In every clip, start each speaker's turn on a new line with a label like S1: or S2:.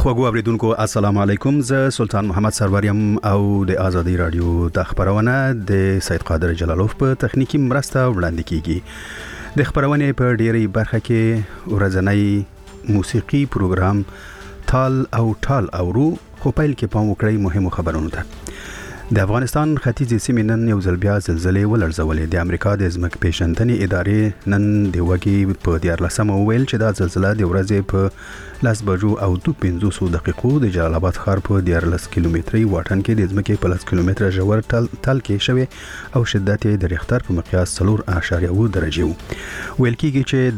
S1: خوږو اوریدونکو السلام علیکم، زه سلطان محمد سروریم او د آزادی رادیو د خبرونه د سید قادر جلالوف په تخنیکی مرسته وړاندې کیږي. د خبرونه په ډیری برخه کې ورځنی موسیقي پروګرام تال او ټال اورو، خو پیل کې پام وکړئ مهمو خبرونو ته. د افغانستان ختیځې سیمې نن یو ځل بیا زلزلې ولړزولې. د امریکا د ځمکپېژندنې ادارې نن د وګي په 14 ویل چې دا زلزله د ورځې په 10 بجو او 2:50 دقیقو د جلال آباد ښار په 14 کیلومتري واټن کې د ځمکې په 10 کیلومتره ژور تل کې شوی او شدت یې د ریختر په مقیاس 4.0 درجه وو. ویل کېږي چې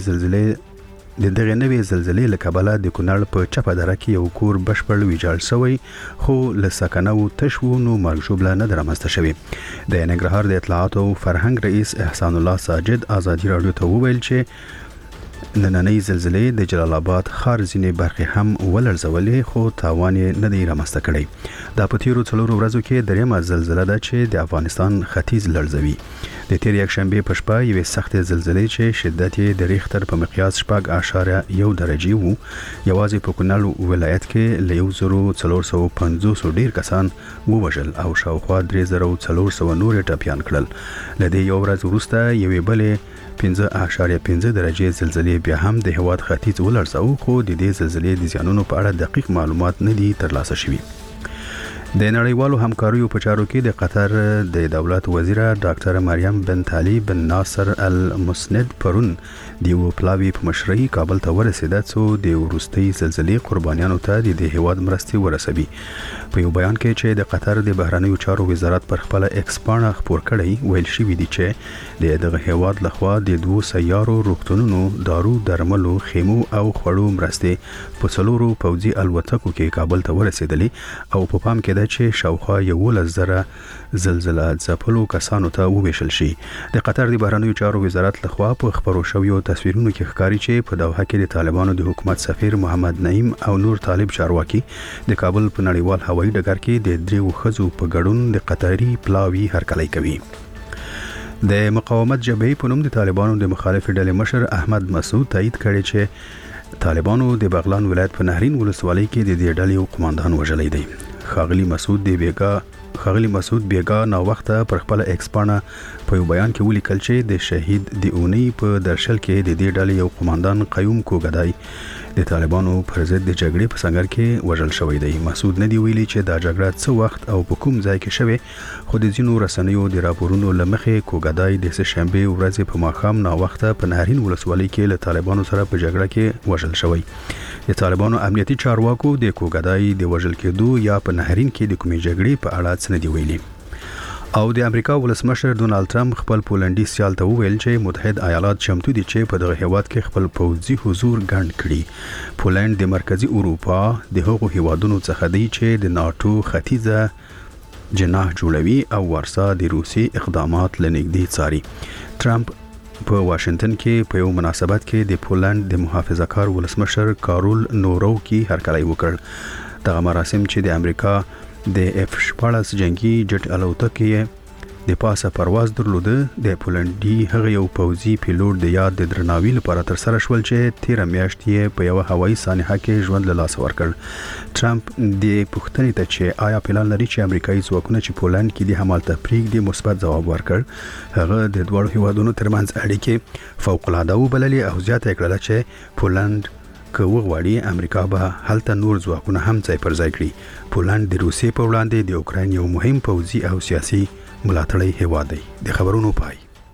S1: دغه نوې زلزلې له کبله د کونړ په چپه دره کې یو کور بشپړ ویجاړ شوی، خو له سکنو تشو نو مرګ ژوبله نه درامسته شوی. د ننګرهار د اطلاعات او فرهنګ رئیس احسان الله ساجد آزادی رادیو ته وویل چې نننۍ زلزلې د جلال آباد ښار ځینې برخې هم ولړزولې، خو تاوان یې نه دی رامسته کړی. دا په تیرو 4 ورځو کې دریمه زلزله ده چې د افغانستان ختیځ لړزوي. د تیر یکشنبه په شپه یوه سخت زلزلې چې شدت یې د ریختر په مقیاس 4.1 درجه وو، یوازې په کونړ ولایت کې له 1450 ډیر کسان ووژل او شاوخوا 3400 نور ټپیان کړل. لدې یو ورځ وروسته یوې بلې 5.5 درجه زلزلې بیا هم د هواد ختیځ ولړزاو، خو د دې زلزلې د زیانونو په اړه دقیق معلومات نه دي ترلاسه شوي. د نړیوالو همکاریو په چارو کې د قطر د دولت وزیره ډاکټر مریم بنت علي بن ناصر المسند پرون د یو پلاوی په مشرۍ کابل ته ورسېده څو د وروستۍ زلزلې قربانیانو ته د هیواد مرستې ورسوي. په یو بیان کې چې د قطر د بهرنیو چارو وزارت پر خپل ایکس پاڼه خپور کړی، ویل شوی دی چې دغه هیواد لخوا د 2 سیارو روغتونونو، دارو درملو، خیمو او خړو مرستې په 4 پوځي الوتکو کې کابل ته ورسېدلې او په پام کې چې شاوخوا 11,000 زلزله ځپلو کسانو ته وویشل شي. د قطر د بهرنیو چارو وزارت لخوا په خبرو شویو تصویرونو کې ښکاري چې په دوحه کې د طالبانو د حکومت سفیر محمد نعیم او نور طالب چارواکي د کابل په نړیوال هوایي ډګر کې د 3 ښځو په ګډون د قطري پلاوی هرکلی کوي. د مقاومت جبهې په نوم د طالبانو د مخالف ډلې مشر احمد مسعود تایید کړی چې طالبانو د بغلان ولایت په نهرین ولسوالۍ کې د دې ډلې قوماندان وژلی دی. ښاغلي مسعود بیګا نو وخته پر خپل ایکس پاڼه په یو بیان کې ولیکل چې د شهید دی اونۍ په درشل کې د دې ډلې یو قوماندان قیوم کوګدای د طالبانو پر ضد د جګړې په سنگر کې وژل شوی دی. مسعود نه دی ویلي چې دا جګړه څه وخت او په کوم ځای کې شوه، خو د ځینو رسنیو د راپورونو لمخې کوګدای د سهشنبه ورځې په ماښام نو وخته په نهرین ولسوالۍ کې له طالبانو سره په جګړه کې وژل شوی. د طالبانو امنیتي چارواکو د کوګدای د وژل کېدو یا په نهرین کې د کومې جګړې په اړه څه نه دی ویلي. او د امریکا ولسمشر ډونالد ټرمپ خپل پولنډي سیال ته وویل چې متحد ایالات چمتو دي چې په دغه هیواد کې خپل پوځي حضور ګڼ کړي. پولنډ د مرکزی اروپا د هغو هیوادونو څخه دی چې د ناتو ختیځه جناح جوړوي او ورسا د روسي اقدامات لنږدې څاري. ټرمپ په واشنگټن کې په یو مناسبت کې د پولنډ د محافظه‌کار ولسمشر کارول نوروکی هرکلی وکړ. دغه مراسم چې د امریکا د F-14 جنگي جټ الوتکې د پاسه پرواز درلوده، د پولنډي هغه یو پوځي پیلوټ د یاد د درناوي لپاره تر سره شول چې 13 میاشتې یې په یو هوایي سانحه کې ژوند له لاسه ورکړ. ټرمپ د پوښتنې ته چې آیا پلان لري چې امریکایي ځواکونه چې پولنډ کې د همالته پریږدي مثبت ځواب ورکړ. هغه د دوه هیوادونو ترمنځ اړیکې فوق العاده وبللې او زیاته کړه چې پولنډ که وغواړي امریکا به هلته نور ځواکونه هم ځای پر ځای کړي. پولنډ د روسیې په وړاندې د اوکراین یو مهم پوځي او سیاسي ملاتړی هیواد دی. د خبرونو پای.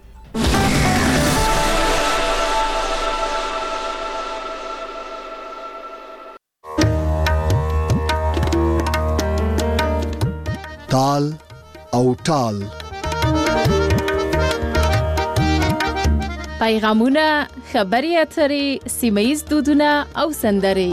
S2: تال او ټال
S3: پیغامونه، خبري اترې، سیمایي دودونه او سندرې.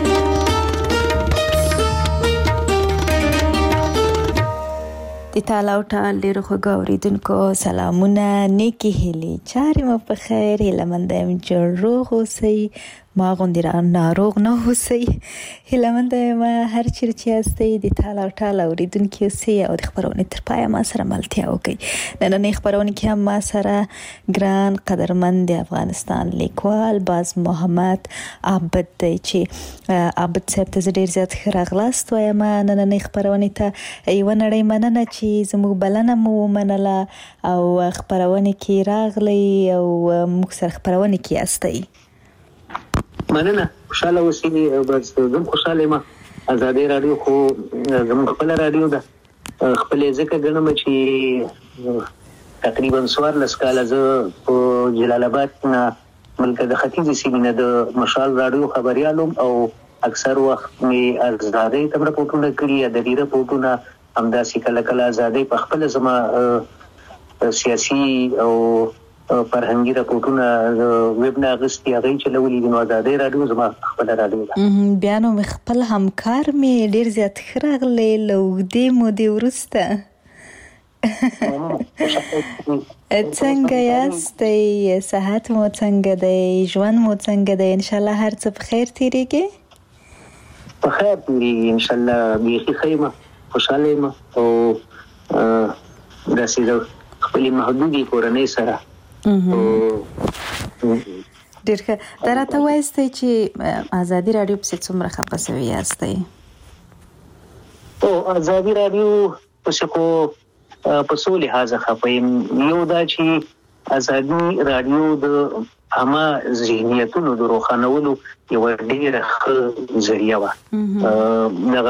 S4: د تال او ټال ډیرو خوږو اوریدونکو سلامونه، نیکی هیلې، چارې مو په خیر، هیله مند یم چې روغ اوسئ، ما غوندې را ناروغ نه اوسئ. هیله یم هر چیرې چې یاستئ د تال او ټال اورېدونکي اوسئ او د خپرونې تر پایه ما سره ملتیا وکړئ. نننۍ خپرونې کې هم ما سره ګران قدرمند د افغانستان لیکوال باز محمد عابد دی چې عابد صاحب ته زه ډېر زیات ښه راغلاست وایم نننۍ خپرونې ته. یوه نړۍ مننه چې زموږ بلنه مو ومنله او خپرونې کې راغلی او موږ سره خپرونې کې یاستئ.
S5: مننه، خوشاله اوسئ. بس زه خوشاله یم. ازادي راډیو خو زموږ خپله راډیو ده. خپلې ځکه ګڼم چې تقریبا 14 کاله زه په جلال آباد نه ملک د ختیځې سیمې نه د مشال راډیو خبریال وم او اکثر وخت مې ازادۍ ته رپورټونه کړي، ادبي رپورټونه، همداسې کله کله ازادۍ په خپله زما سیاسي او فرهنګي رپورټونه ویب نه اخیستي، هغه یې چلولي دي. نو ازادۍ راډیو زما خپله راډیو ده.
S4: بیا نو خپل همکار مې ډېر زیات ښه راغلی له اوږدې مودې وروسته. څنګه یاستئ؟ صحت مو څنګه دی؟ ژوند مو څنګه دی؟ انشاءالله هر څه په خیر تیریږي؟
S5: په خیر تیریږي انشاءالله. بیخي ښه یم، خوشحاله یم او داسې د خپلې محدودې کورنۍ سره.
S4: ډېر ښه. دا راته وایستئ چې ازادي راډیو پسې څومره خفه سوي یاستئ؟
S5: ازادي راډیو پسې خو په څو لحاظه خفه یم. یو دا چې ازادي راډیو د عامه ذهنیتونو د روښانولو یوه ډېره ښه ذریعه وه. دغه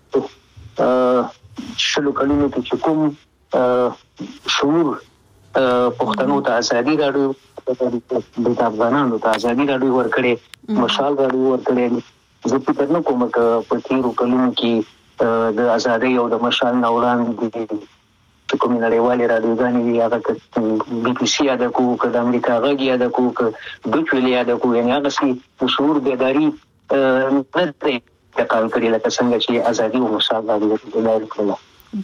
S5: 20 کلونو کې چې کوم شعور پښتنو ته ازادي راډیو د افغانانو ته ازادي راډیو ورکړې، مشال راډیو ورکړې. زه فکر نه کوم که په تېرو کلونو کې د ازادۍ او د مشال نه وړاندې چې کومې نړیوالې راډیوګانې وي، هغه که BBC یاده کړو، که د امریکا غږ یاده کړو، که ډوچ ویلې یاده کړو، یعنې هغسې د شعور بیداري نه دی انتقال کړې لکه څنګه چې ازادي او مشال راډیو کړله.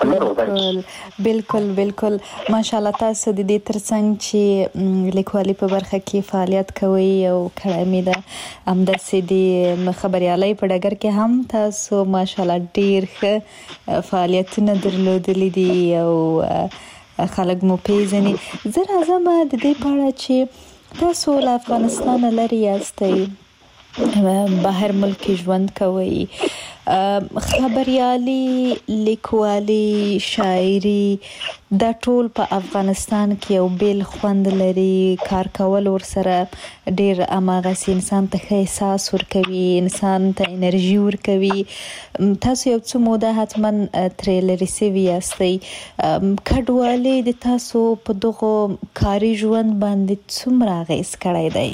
S4: بالکل ماشاءالله. تاسو د دې ترڅنګ چې لیکوالي په برخه کې فعالیت کوئ او کړی مې ده، همداسې د خبریالۍ په ډګر کې هم تاسو ماشاءالله ډېر ښه فعالیتونه درلودلي دي او خلک مو پیژني. زه راځم د دې په اړه چې تاسو له افغانستان لرې یاستئ، بهر ملک ژوند کوئ، خبریالي، لیکوالي، شاعري دا ټول په افغانستان کې یو بیل خوند لري. کار کول ورسره ډېر هماغسې انسان ته ښه احساس ورکوي، انسان ته انرژي ورکوي. تاسو یو څه موده حتما ترې لرې سوي یاستئ. کډوالۍ د تاسو په دغو کاري ژوند باندې څومره اغېز کړی دی؟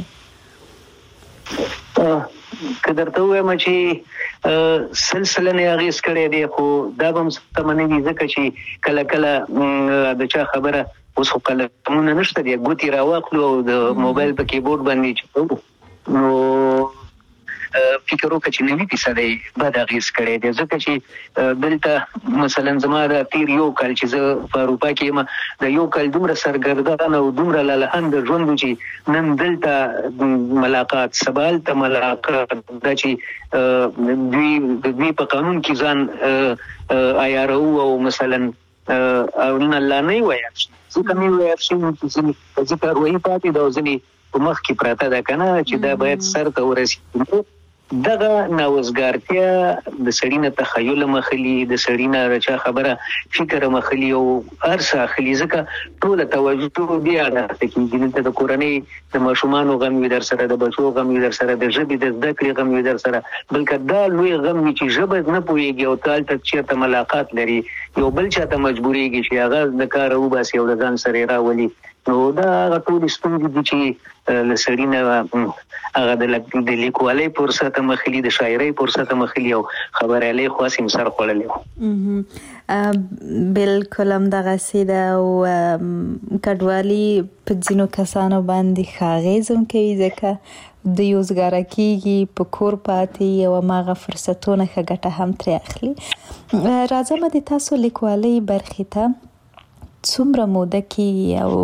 S5: که درته ووایم چې سلسله نه اغېز کړی دی، خو دا به هم سمه نه وي، ځکه چې کله کله د چا خبره اوس خو قلمونه نشته دی، ګوتې راواخلو او د موبایل په کیبورډ باندې چپو، نو فکر وکړه چې 90% بد اغېز کړی دی. ځکه چې دلته مثلا زما د تیر یو کال چې زه په اروپا کې یم، د یو کال دومره سرګردان او دومره لالهند ژوند و چې نن دلته ملاقات، سبا هلته ملاقات، دا چې دوی په قانون کې ځان عیارو او مثلا او نه الله نه ویل شي، ځکه مې ویل شي چې کاروایي پاتې ده او ځینې په مخ کې پراته ده که نه، چې دا باید سر ته ورسېږي. دغه ناوزګارتیا د سړي نه تخیل مخلي، د سړي نه د چا خبره فکر مخلي او هر څه اخلي، ځکه ټوله توجه دې اړه ته کېږي. دلته د کورنۍ د ماشومانو غم وي در سره، د بچو غم وي در سره، د ژبې د زده کړې غم وي در سره، بلکې دا لوی غم وي چې ژبه نه پوهېږي او ته هلته چېرته ملاقات لري، یو بل چا ته مجبورېږي چې هغه د کاره وباسي او د ځان سره یې راولي. نو دا هغه ټولې ستونزې دي چې له سړي نه هغه د لیکوالۍ فرصت مخلي، د شاعرۍ فرصت مخلي او خبریالۍ خو هسې سر خوړلی و.
S4: بالکل همدغسې ده او کډوالي په ځینو کسانو باندې ښه اغېز هم کوي، ځکه دوی وزګاره کېږي، په کور پاتې او هماغه فرصتونه ښه ګټه هم ترې اخلي. راځم د تاسو لیکوالۍ برخې ته. څومره موده کې او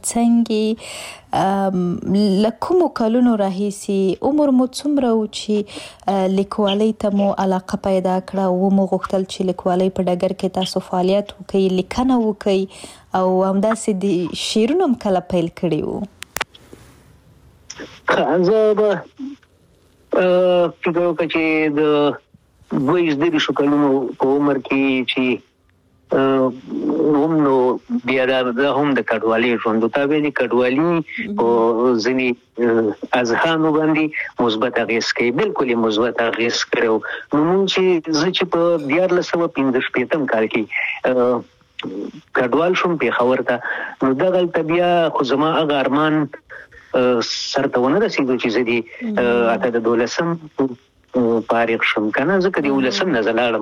S4: ترڅنګ لکومو کلونو راهیسي عمر مو څومره و چې لیکوالۍ ته مو علاقه پیدا کړه او مو غوښتل چې لیکوالۍ په ډګر کې تاسو فعالیت وکړئ لیکنه وکړئ او همداسې د شعرونه هم کله پیل کړي وو؟
S5: زه به فکر وکړم چې د 22 کلونو په عمر کې چې نو بیا دا هم د کډوالۍ ژوند ته ویلي کډوالي او ځینې اذهانو باندې مثبت اغېز کوي بالکل مثبت اغېز کړو نو موږ چې په 1915 کال کې کډوال شوم پیښور ته نو دغلته بیا خو زما هغه ارمان سرته ونه رسېدو چې زه دې اته د 12 فارغ شم کنه ځکه د 12 نه زلاړم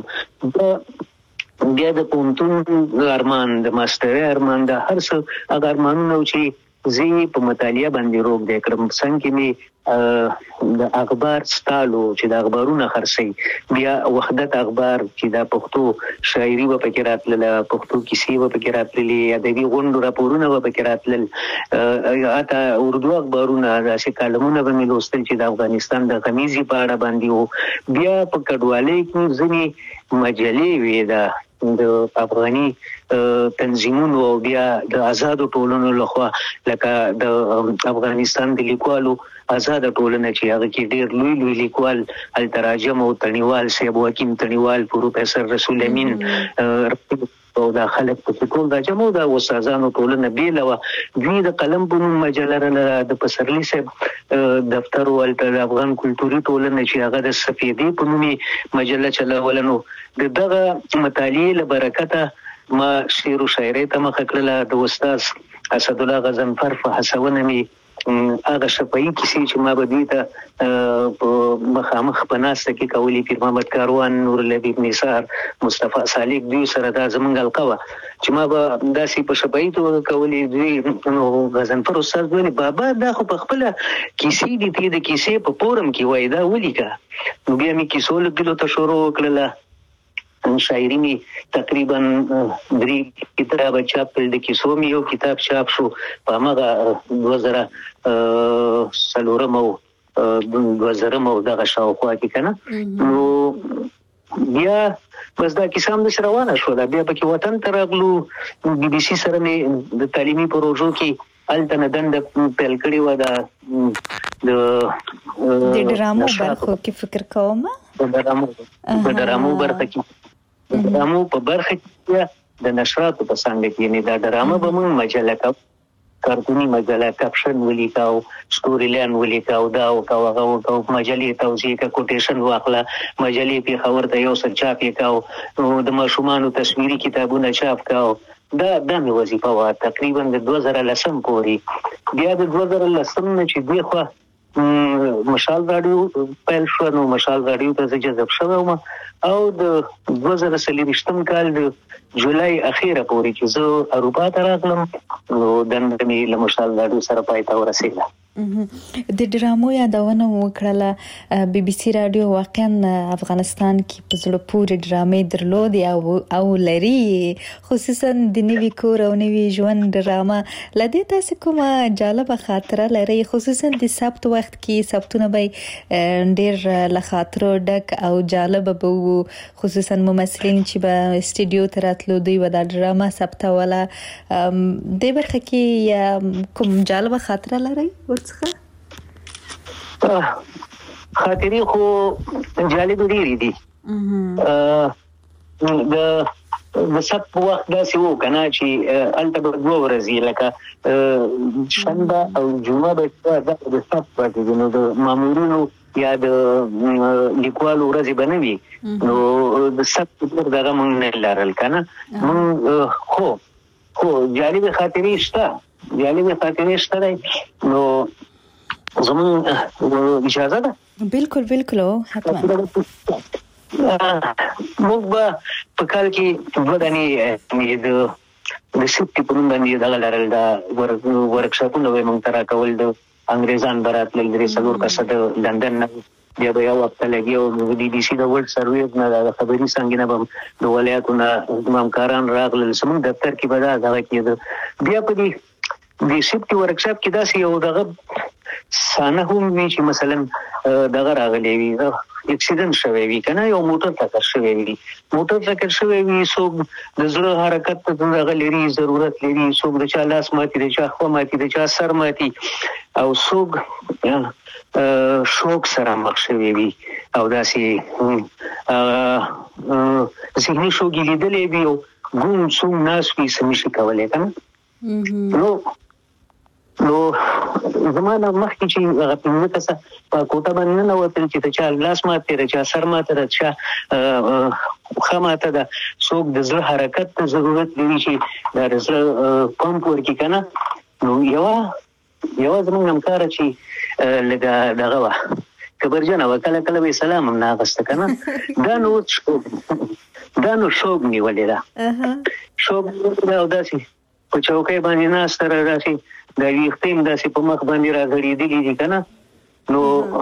S5: بیا د پونتون ارمان د ماستر ارمان د هر څه هغه ارمانونه چې زه په مطالعه باندې روک دی کړم څنګه می د اخبار ستالو چې د اخبارونه خرڅي بیا وحدت اخبار چې د پښتو شاعري په کې راتلل پښتو کیسې په کې راتلل ادبي غونډو راپورونه په کې راتلل اته اردو اخبارونه داسې کالمونه به مې لوستل چې د افغانستان د غمیزي په اړه باندې وو بیا په کډوالۍ کې ځینې مجلې وې د افغاني تنظیمونو او بیا د آزادو ټولنو لخوا لکه د افغانستان د لیکوالو آزاد ټولنه چې هغه کې ډېر لوی لیکوال التراجم او تڼیوال صاحب حکیم تڼیوال پروفیسور رسول امین او دا خلک په ټول د جمعو د استادانو ټولنه بیلوه دوی د قلم په نوم مجله د پسرلی صاحب دفتر ولته د افغان کلتوري ټولنه چې هغه د سفیدې په نومي مجله چلولنو دغه مطالعې له برکته ما شعر او شاعري ته مخه کړله د استاد اسد الله غضنفر په هڅونه مې هغه شپایي کیسې چې ما به دوی ته په مخامخ په ناسته کې کولې پیر محمد کاروان نور لبیب نثار مصطفی صالح دوی سره دا زمونږ حلقه وه چې ما به داسې په شپایي توګه کولې دوی نو غضنفر استاد ویلې بابا دا خو په خپله کیسې دي ته د کیسې په فورم کې وایي دا ولیکه نو بیا مې کیسو لیکلو ته شروع وکړله شاعري می تقریبا 3 کتابه چاپ کړل د کیسو می یو کتاب چاپ شو په هغه 2000 دغه شاوخوا کې کنه نو بیا بس دا کیسه هم د روانه شو دا بیا پکې وطن ته راغلو بي بي سي سره می د تعلیمي پروژو کې الته دند پیل کړی و دا د
S4: ډرامو برخو کې فکر کوم
S5: د ډرامو برخه کې ډرامو په برخه کې د نشراتو په څنګه کې نه دا ډرامه به موږ مجله کارتونی مجله کپشن ولیکاو سټوري لاین ولیکاو دا او هغه مجلې توضیح کا کوټیشن واخله مجلې په خبر ته یو څه چاپ وکاو د ماشومانو تصویري کتابونه چاپ کاو دا مې وظیفه وا تقریبا د 2010 پورې بیا د 2010 نه چې دی خو مشال راډیو پیل شو نو مشال راډیو ته جذب شوم او د 2023 کال د جولای اخیره پورې چې زه اروپا ته راغلم نو د مې له مشال راډیو سره پای ته ورسېدم
S4: د ډرامو یادونه وکړه بي بي سي رادیو واقعا افغانستان کې په زړه پورې ډرامې درلودي او لري خصوصا د نوي کور او نوي ژوند ډرامه لدې تاسو کومه جالبه خاطره لري خصوصا د سبت وخت کې سبتونه به ډېر له خاطرو ډک او جالب به وو خصوصا ممثلین چې به استودیو ته راتلو دوی به د ډرامه ثبتوله د برخه کې کوم جالبه خاطره لري
S5: خاطرې خو جالب ډېرې دي د سبت وخت داسې وو کنه چې هلته به 2 ورځې لکه شنبه او جمعه به د سبت پاتې دي نو د مامورینو یا د لیکوالو ورځې به نه وي نو د سبت دغه موږ نه لرل کنه خو جالب خاطرې شته نو زمون اجازه ده
S4: بالکل حتما
S5: موږ به په کال کې ودانې د سپټ په نوم باندې دغه لرل دا ورکشاپونه به موږ ته راکول د انګریزان براتلل درې څلور کسه د لندن نه بیا به یو هفته لګي او د بي بي سي د ورلد سرویس نه د خبري څنګه به د ولایتونو همکاران راغلل زموږ دفتر کې به دا دغه کېده. بیا په دې سیفټي ورکشاپ کې داسې یو دغه سانه هم وي چې مثلا دغه راغلی وي اکسیډنټ شوی وي کنه یو موټر ټکر شوی وي څوک د زړه حرکت ته دغه لري ضرورت لري څوک د چا لاس ماتي د چا خوا ماتي د چا سر ماتي او څوک شوک سره مخ شوی وي او داسې ذهني شوګي لیدلې وي او ګوم څوم ناس وي سمشي کولای کنه نو زمانه مخکې چې هغه په کسه په کوټه باندې نه وتل چې ته چا لاس ماته را چا سر ماته را چا خماته د څوک د زړه حرکت ته ضرورت لري چې د زړه پمپ ورکی کنه نو یو زموږ همکار چې لږه دغه وا کبرجن وکاله کله به سلام هم ناغسته کنه دا نو شوق نیولې ده شوق دا داسي په چوکۍ باندې ناس تر راشي دا ویختیم داسې په مخ باندې راغړېدلې دي کنه نو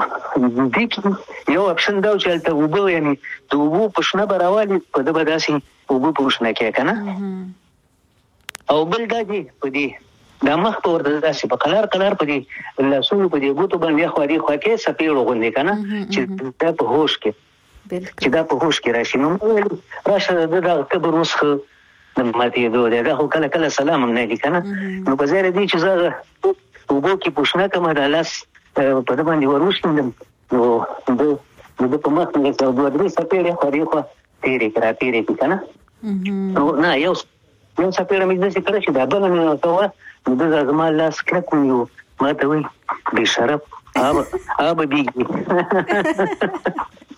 S5: دې یو اپشن دا چې هلته اوبه یعنی د اوبو په شنه به راوالي په ده به داسې اوبه په شنه کې کنه او بل دا چې په دې دا مخ په ورته داسې په قلار په دې لاسونو په دې ګوتو باندې خوا دې خوا کې سپېړو غوندې کنه چې دا په هوش کې راشي نو راشه د دغه کبر وسخه ماتې دوه دا خو کله سلام هم نه لیکنه نو په ځای دې چې زه اوبو کې پوښتنه کوم دا لاس په دې باندې وروښتم نو د په مخ کې څو دوه درې سپېړې خو تیرې کنه نو نه یو سپېړه مې داسې کړه چې دا بل نه کوه نو دا زما لاس کلک ونیو ما ته وایي بې شرف آب بیږي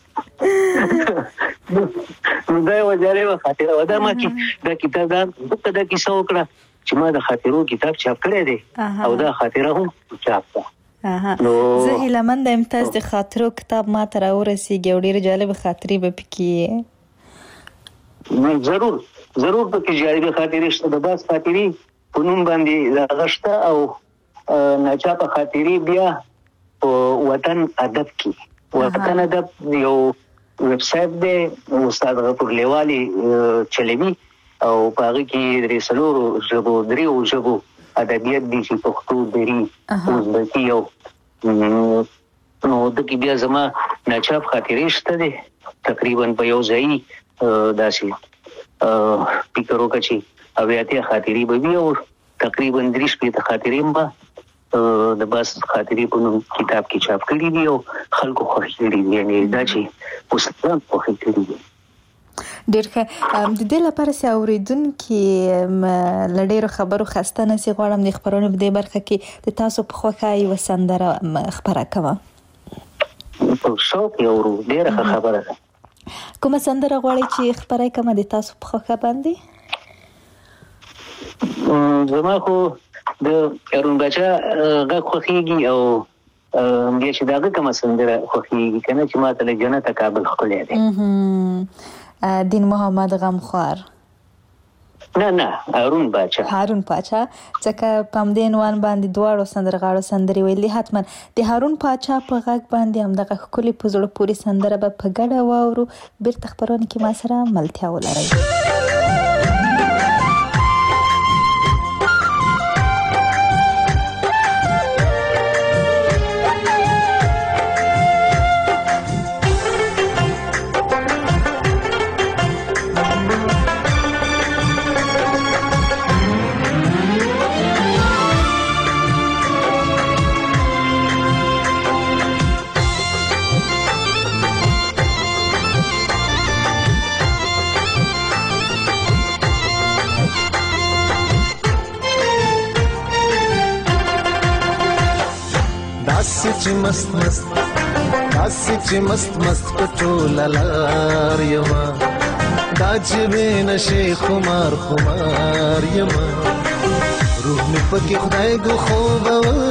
S5: نو دا یو جالبه خاطره وه دا ما چې دا کتاب دا کیسه وکړه چې ما د خاطرو کتاب چاپ کړی دی او دا خاطره هم چاپ ده
S4: نو زه هیلهمنده یم تاسو د خاطرو کتاب ما ته راورسیږي او ډېرې جالبې خاطرې به پکې
S5: ضرور پکې جالبې خاطرې شته د بعض خاطرې په نوم باندې دغه شته او ناچاپه خاطرې بیا په وطن ادب کې وطن ادب یو ویب سایټ دی استاد غفور لیوالي چلوي او په هغه کې دریو ژبو ادبیات دي چې پښتو دري ازبکي او نو د کې بیا زما ناچاپ خاطرې شته دي تقریبا په یو ځای داسې فکر وکړه چې اویاتې خاطرې به وي او تقریبا 30 خاطرې به د بس خاطرې په نوم کتاب کې چاپ کړي دي او خلکو خوښ کړي دي یعنی دا چې اوسه خوښ کړي دي
S4: ډېر ښه د دې لپاره چې اورېدونکي له ډېرو خبرو خسته نه شي غواړم د خپرونې په دې برخه کې د تاسو په خوښه یوه سندره خپره کړم
S5: په شوق یې اورو ډېره ښه خبره ده
S4: کومه سندره غواړئ چې خپره کړم د تاسو په خوښه باندې
S5: زما خو د ارون بچا غږ خوښیږي او بیا چې دغه کومه سندره خوښیږي کنه چې ماته له جنت کابل ښکلی دی
S4: دین محمد غمخوار
S5: نه هارون پاچا
S4: ځکه په همدې عنوان باندې دواړو سندرغاړو سندرې ویلي حتما د هارون پاچا په غږ باندې همدغه ښکلې په زړه پورې سندره به په ګډه واورو بیرته خپرونه کې ما سره ملتیا ولرئ
S6: چې مست پټول لار یما دا چې بین شي خمار یما روح می پکې خدای دو خوب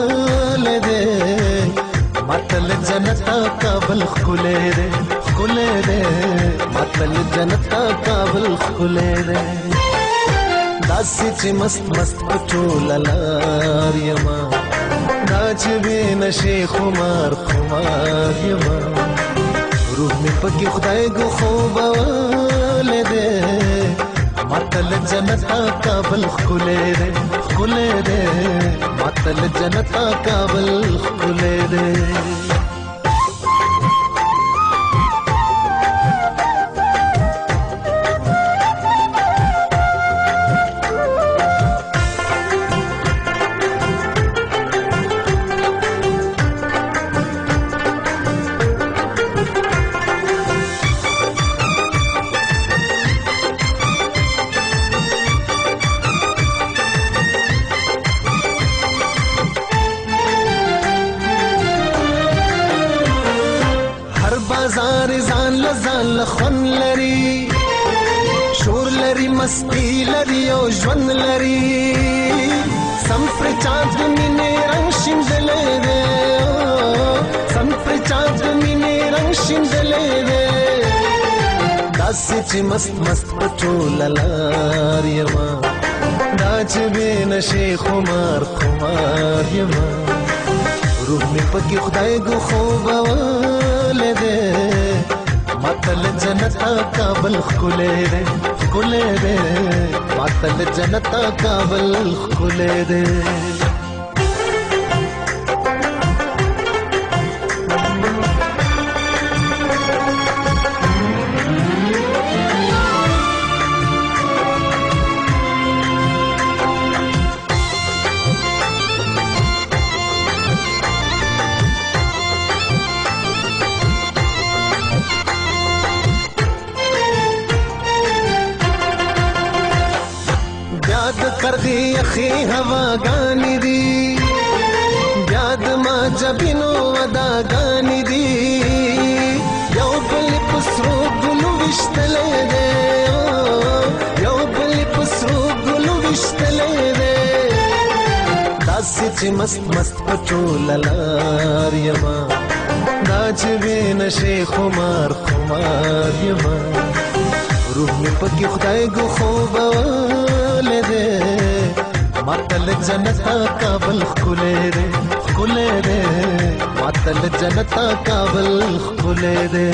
S6: ولده ماتل جنت کابل خله ده ماتل جنت کابل خله ده داسې چې مست پټول لار یما دا دا چې بنشي خمار یما روح مې پکې خدای ګو خوبولې ده ماتل جنت کابل خلې ده ماتل جنت کابل خلې ده خون لري شور لري مستی لري او ژوند لري سم پر چاند مینې رنگ شیندلې ده سم پر چاند مینې رنگ شیندلې ده داسې چې مست پټول لار یما دا چې بنشي خمار یما روح مې پکې خدای ګو خوبولې ده ماتل جنت کابل خلې ده ماتل جنت کابل خلې ده کرغی اخی هوا گانی دی بیاد ما جبینو ودا گانی دی یو بل پسرو گلو وشتلے دے یو بل پسرو گلو وشتلے دے داسی چی مست پچول لار یما دا چی بنشی خمار یما روح می پکی خدای گو خوبولې ده ماتل جنت کابل خلې ده ماتل جنت کابل خلې ده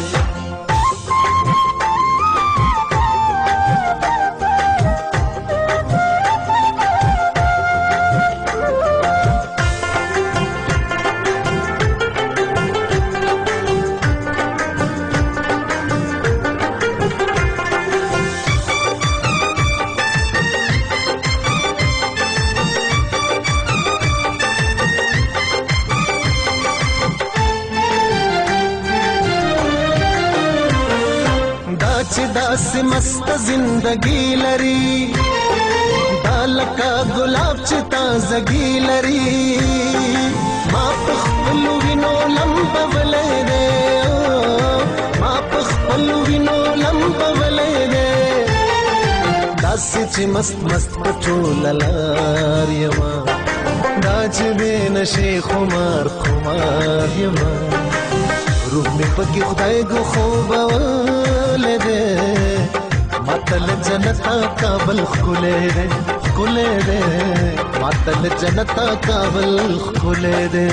S6: داسې مست زندگی لري دا لکه ګلاب چې تازګي لري ما په خپل وینو لمبولې ده ما په خپل وینو لمبولې ده داسې چې مست پټول لار یما دا چې بنشي خمار یما روح مې پکې خدای ګو خوبولې ده ماتل جنت کابل خلې ده ماتل جنت کابل خلې ده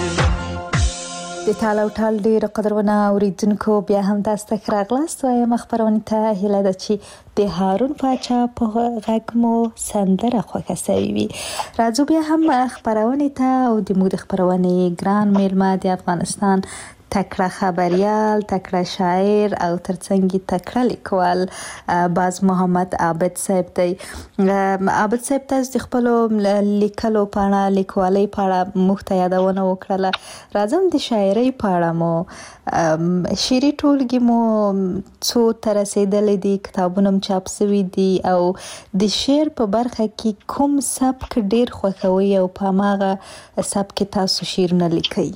S4: د ټال او ټال ډیر قدرونه اوریدونکو بیا هم تاسو ته راغلاست وایم خبرونه ته هیله ده چې د هارون پاچا په غږ مو سندره خوښه شوې وي راځو بیا هم خبرونه ته او د مو د خبرونه ګران میلمه د افغانستان تکړه خبريال تکړه شاعر او ترڅنګ تکړه لیکوال باز محمد عابد صاحب دی عابد صاحب تاسو د خپل لیکلو پاڼه لیکوالۍ پاڼه مخته یادونه وکړه راځم د شاعرۍ پاڼه مو شعري ټولګي مو څو تر رسیدلې دي کتابونه چاپ شوي دي او د شعر په برخه کې کوم سبک ډیر خوښوي او په ماغه سبک تاسو شعرونه لیکي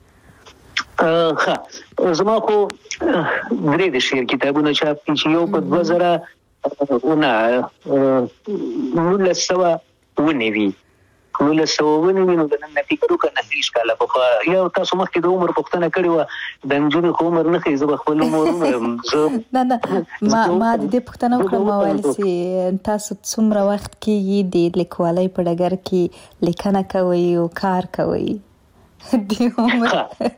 S5: زما خو درې د شعر کتابونه چاپ دي چې یو په 2019 ونوي له سوونه وینو د نن فکر وکړه هیڅ کاله په یو تاسو مخکې د عمر پوښتنه کړې و د نجونو عمر نه خې زه خپل عمر
S4: نه ما د دې پوښتنه وکړه ما ویل چې تاسو څومره وخت کېږي د لیکوالۍ په ډګر کې لیکنه کوئ او کار کوئ دی عمر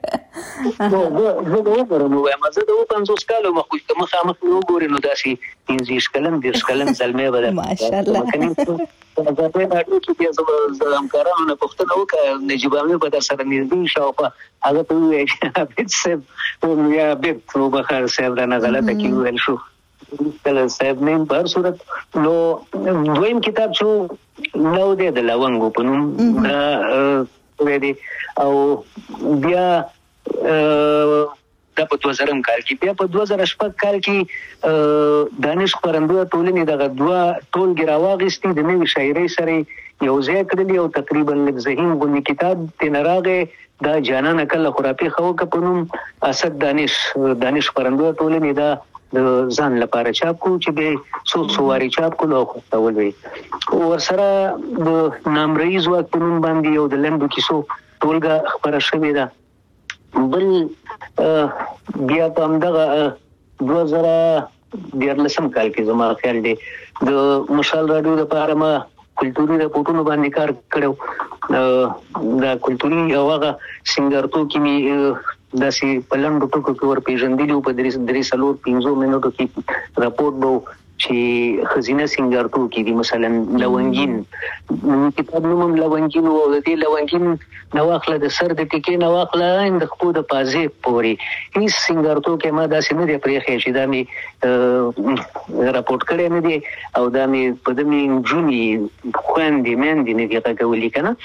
S5: زه د عمر نو وایم زه د 50 کالو مخامخ وګورئ نو داسې 15 کلن 10 کلن زلمه بدل
S4: ماشاءالله
S5: زه په اړه کې بیا زه همکارانو نه پوښتنه وکړه نجیب امیر په در سره نږدې شو په هغه ته ویل بیت صاحب یا بیت نو بخیر صاحب را نه غلطه کې ویل شو کله صاحب نیم په صورت نو دویم کتاب شو نو د لونګو په نوم ویدي او بیا د په 2000 کال کې بیا په 2016 کال کې دانش خبرندوی ټولنې دغه دوا ټولګي راوغستې د نوې شاعرۍ سره یو ځای کړلی او تقریبا لږ غونډه کتاب تنراغه دا جانانه کله خرافي خو کپنوم اسد دانش خبرندوی ټولنې دا د ځان لپاره چاپ کو چې به سواري چاپ کو او خپل وي ورسره د نامرئیز واک په نوم باندې یو د لندو کیسو ټولګه خبره شوې ده بل بیا په همدغه 2013 کال کې زما خیال دی د مشال راډیو لپاره ما کلتوري راپورټونو باندې کار کړو دا کلتوري هغه سنگارتو کې می داسې پلنډو ټکو کې ور پیژندلو په درې سلور 15 منټو کې راپورټ وو چې خزینه سنگارتو کې دي مثلا لونګین کتاب نوم لونګین او د دې لونګین نواخله د سر د ټکی نواخله اند خو د پازې پوري هیڅ سنگارتو کې ما داسې نه دی پرېخې چې دا می راپورټ کړی نه دی او دا می په دې جونی خويندې مېندې نه دی راغولي کنه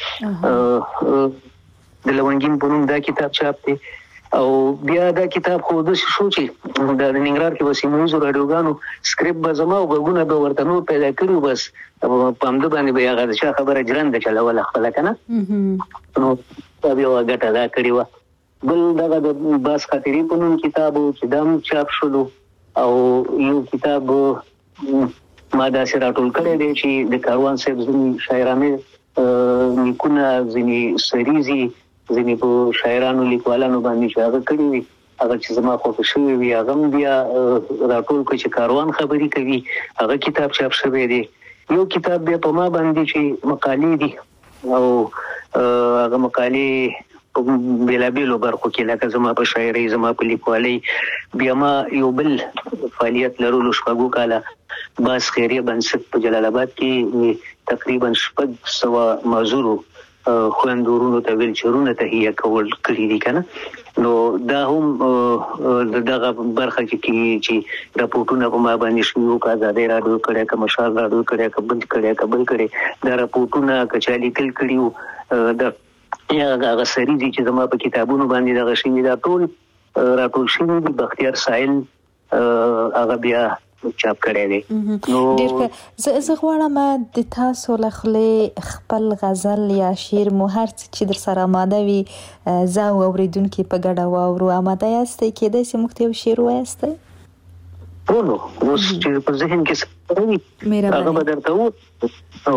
S5: د لونګین په نوم دا کتاب چاپ دی او بیا دا کتاب خو د شو چې د ننګرهار کې وسیموزو راډیوګانو سکرپټ به زما او غوونه به ورته نو پیدا کړو بس په همد باندې به هغه چې خبره جرند چلول خپل کنه نو دا یو غټه دا کړی و بل دا د باس خاطرې په نوم کتاب چې دام چاپ شلو او یو کتاب ما دا سره ټول کړی دی چې د کاروان صاحب زمي شاعرانه نیکونه زمي سریزي ځینې په شاعرانو لیکوالانو باندې چې هغه کړی وي هغه چې زما خو شوی وي هغه بیا راټول کوي چې کاروان خبري کوي هغه کتاب چاپ شوی دی یو کتاب بیا په ما باندې چې مقالې دي او هغه مقالې په بلابلو برخو کې لکه زما په شاعرۍ زما په لیکوالۍ بیا ما یو بل فعالیت لرلو شپږو کاله باس خیریه بنسټ په جلال آباد کې تقریبا 600 مازورو خوندورونو ته ویل چرونه ته هي کول کړی دي کنه نو دا هم دغه برخه کې چې راپورټونه په ما باندې شنو کا زده راډیو کړه کوم شال راډیو کړه کبل کړه دا راپورټونه کچالي کل کړیو د هغه سریزي چې زما په کتابونو باندې دغه شی دا ټول راټول شوی دی بختیار سائل هغه بیا چاپ کړی دی نو
S4: زه غواړم د تاسو له خپل خپل غزل یا شعر مو هر څه چې در سره آماده وي زه اوریدونکو په ګډه واورو آماده یاستئ کېدای شي موږ ته یو شعر ووایاستئ
S5: نو اوس چې په ذهن کې څه وي هغه به درته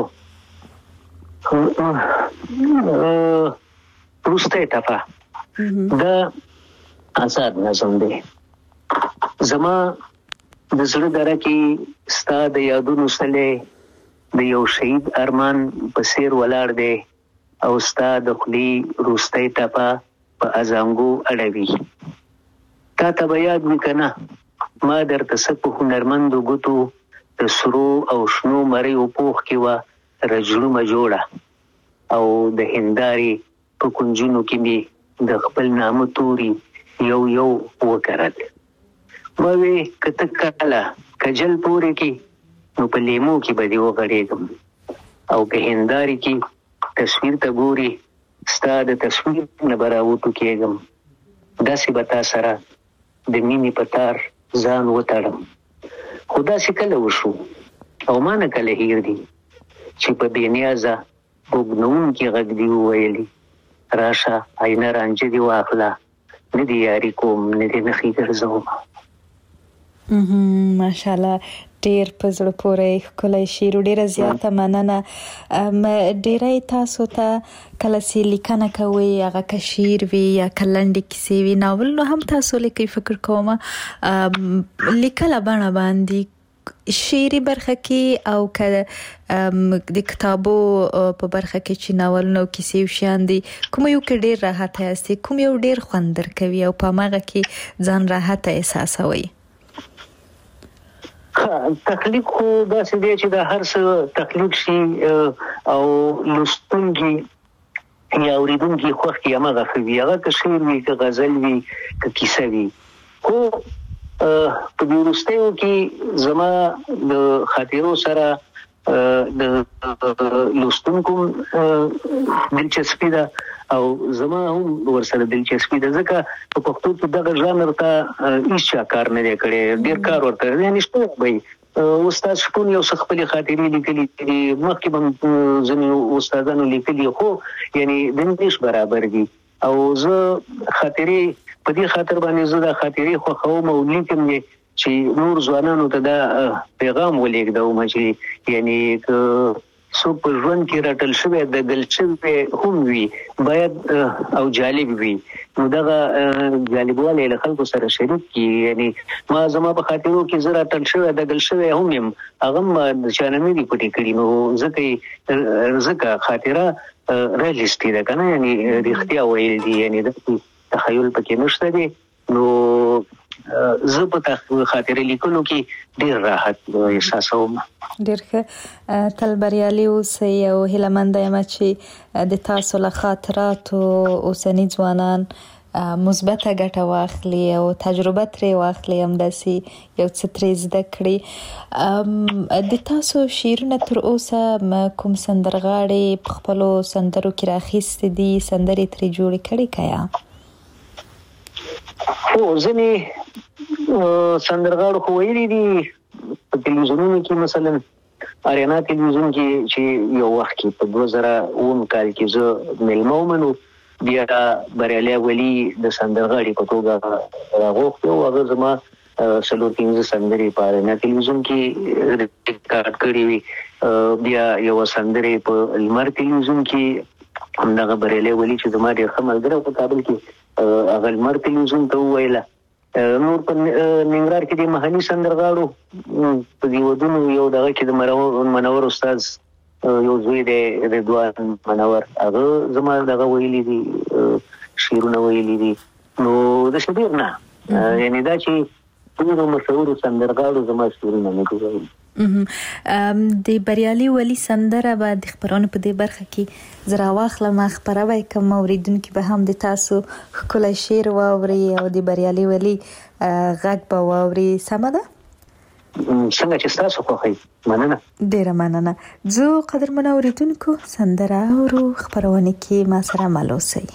S5: وروسته ټپه دا آزاد نظم دی زما د زړه دره کې ستا د یادونو سلې د یو شهید ارمان په سیر ولاړ دی او ستا د خلی روسته ټپه په ازانګو اړوي تا ته به یاد وي کنه ما درته څه په هنرمندو ګوتو د سرو او شنو مریو پوخ کې وه رجلومه جوړه او د هندارې په کنجونو کې مې د خپل نامه توري یو وکرل ما وی کته کاله کجل پورې کې نو په لیمو کې به دی وغړېږم او که هندارې کې تصویر ته ګوري ستا د تصویر نه به راوټو کېږم داسې به تا سره د مینې په تار ځان وتړم خو داسې کله وشو او ما نه کله هیر دي چې په بېنیازه ګوګنونکي غږ دي وویلي راشه آینه رانجه دي واخله نه دي یاري کوم نه دي نښې ګرځوم
S4: ماشاءالله ډیر په زړه پورې ښکلی شعر ډیره زیاته مننه. ډیری تاسو ته کله چې لیکنه کوئ هغه که شعر وي یا که لنډې کیسې وي ناول نو هم تاسو لیکئ فکر کوم لیکله بڼه باندې شعري برخه کې او که د کتابو په برخه کې چې ناولونه او کیسې او شیان دي کوم یو کې ډیر راحت یاستئ کوم یو ډیر خوند درکوي او په هغه کې ځان راحت احساسوي؟
S5: تخلیق خو داسې دی چې دا هر څه تخلیق شي او لوستونکي یا اوریدونکي خوښ کړي هماغه ښه وي، هغه که شعر وي که غزل وي که کیسه وي. خو په دې وروستیو کې زما د خاطرو سره د لوستونکو دلچسپي ده او زما هم ورسره دلچسپي ده، ځکه په پښتو کې دغه ژانر ته هیڅ کار نه دی کړی، ډېر کار ورته یعنې شته وي. استاد شپون یو څه خپلې خاطرې لیکلي دي، مخکې به ځینې استادانو لیکلي، خو یعنې د انګلیش برابر دي. او زه خاطرې په دې خاطر باندې زه د خاطرې خوښوم او لیکم چې نور ځوانانو ته دا پیغام ولېږدوم چې یعنې که څوک په ژوند کې راټل شوی د ګل شوی هم وي باید او جالب وي، نو دغه جالبوالی له خلکو سره شریک کړي. یعنې ما زما په خاطرو کې زه راټل شوی د ګل شوی هم یم، هغه هم د چا نه مې دي پټې کړي، نو ځکه خاطره ریالستي ده که نه، یعنې رښتیا ویل دي، یعنې د تخیل پکې نشته دی. نو زه په خاطرې لیکلو کې ډېر راحت احساسوم.
S4: ډېر ښه، تل بریالي اوسئ او هیله منده یم چې د تاسو له خاطراتو اوسني ځوانان مثبته ګټه واخلي او تجربه ترې واخلي، همداسې یو څه ترې زده کړي. د تاسو شعرونه تر اوسه کوم سندرغاړي په خپلو سندرو کې راخیستي دي، سندرې ترې جوړې کړي که یا؟
S5: خو ځینې سندرغاړو خو ویلي دي په تلویزیونونو کې، مثلا اریانا تلویزیون کې چې یو وخت کې په 2009 کال کې زه میلمه ومنو، بیا بریالی ولی د سندرغاړي په توګه راغوښتي او هغه زما 4-5 سندرې په اریانا تلویزیون کې ریکارډ کړي وي. بیا یو سندرې په لمر تلویزیون کې همدغه بریالی ولی چې زما ډېر ښه ملګری په کابل کې هغه لمر تلویزیون ته وویله. نور په ننګرهار کې د محلي سندرغاړو په دې ودونو یو دغه کې د منور استاد یو زوی دی رضوان منور، هغه زما دغه ویلي دي شعرونه ویلي دي. نو داسې ډېر نه، یعنې دا چې ډېرو مشهورو سندرغاړو زما شعرونه نه دي ویلي.
S4: د بریالي ولی سندره به د خبرونو په دې برخه کې زه راواخلم، خپروی کوم اوریدونکي به هم د تاسو ښکلی شعر واوري او د بریالي ولی غږ به واوري، سمه ده؟
S5: څنګه چې ستاسو خوښوي. مننه،
S4: ډېره مننه. زه قدرمنو اوریدونکو سندره اورو، خپرونه کې ما سره مل اوسئ.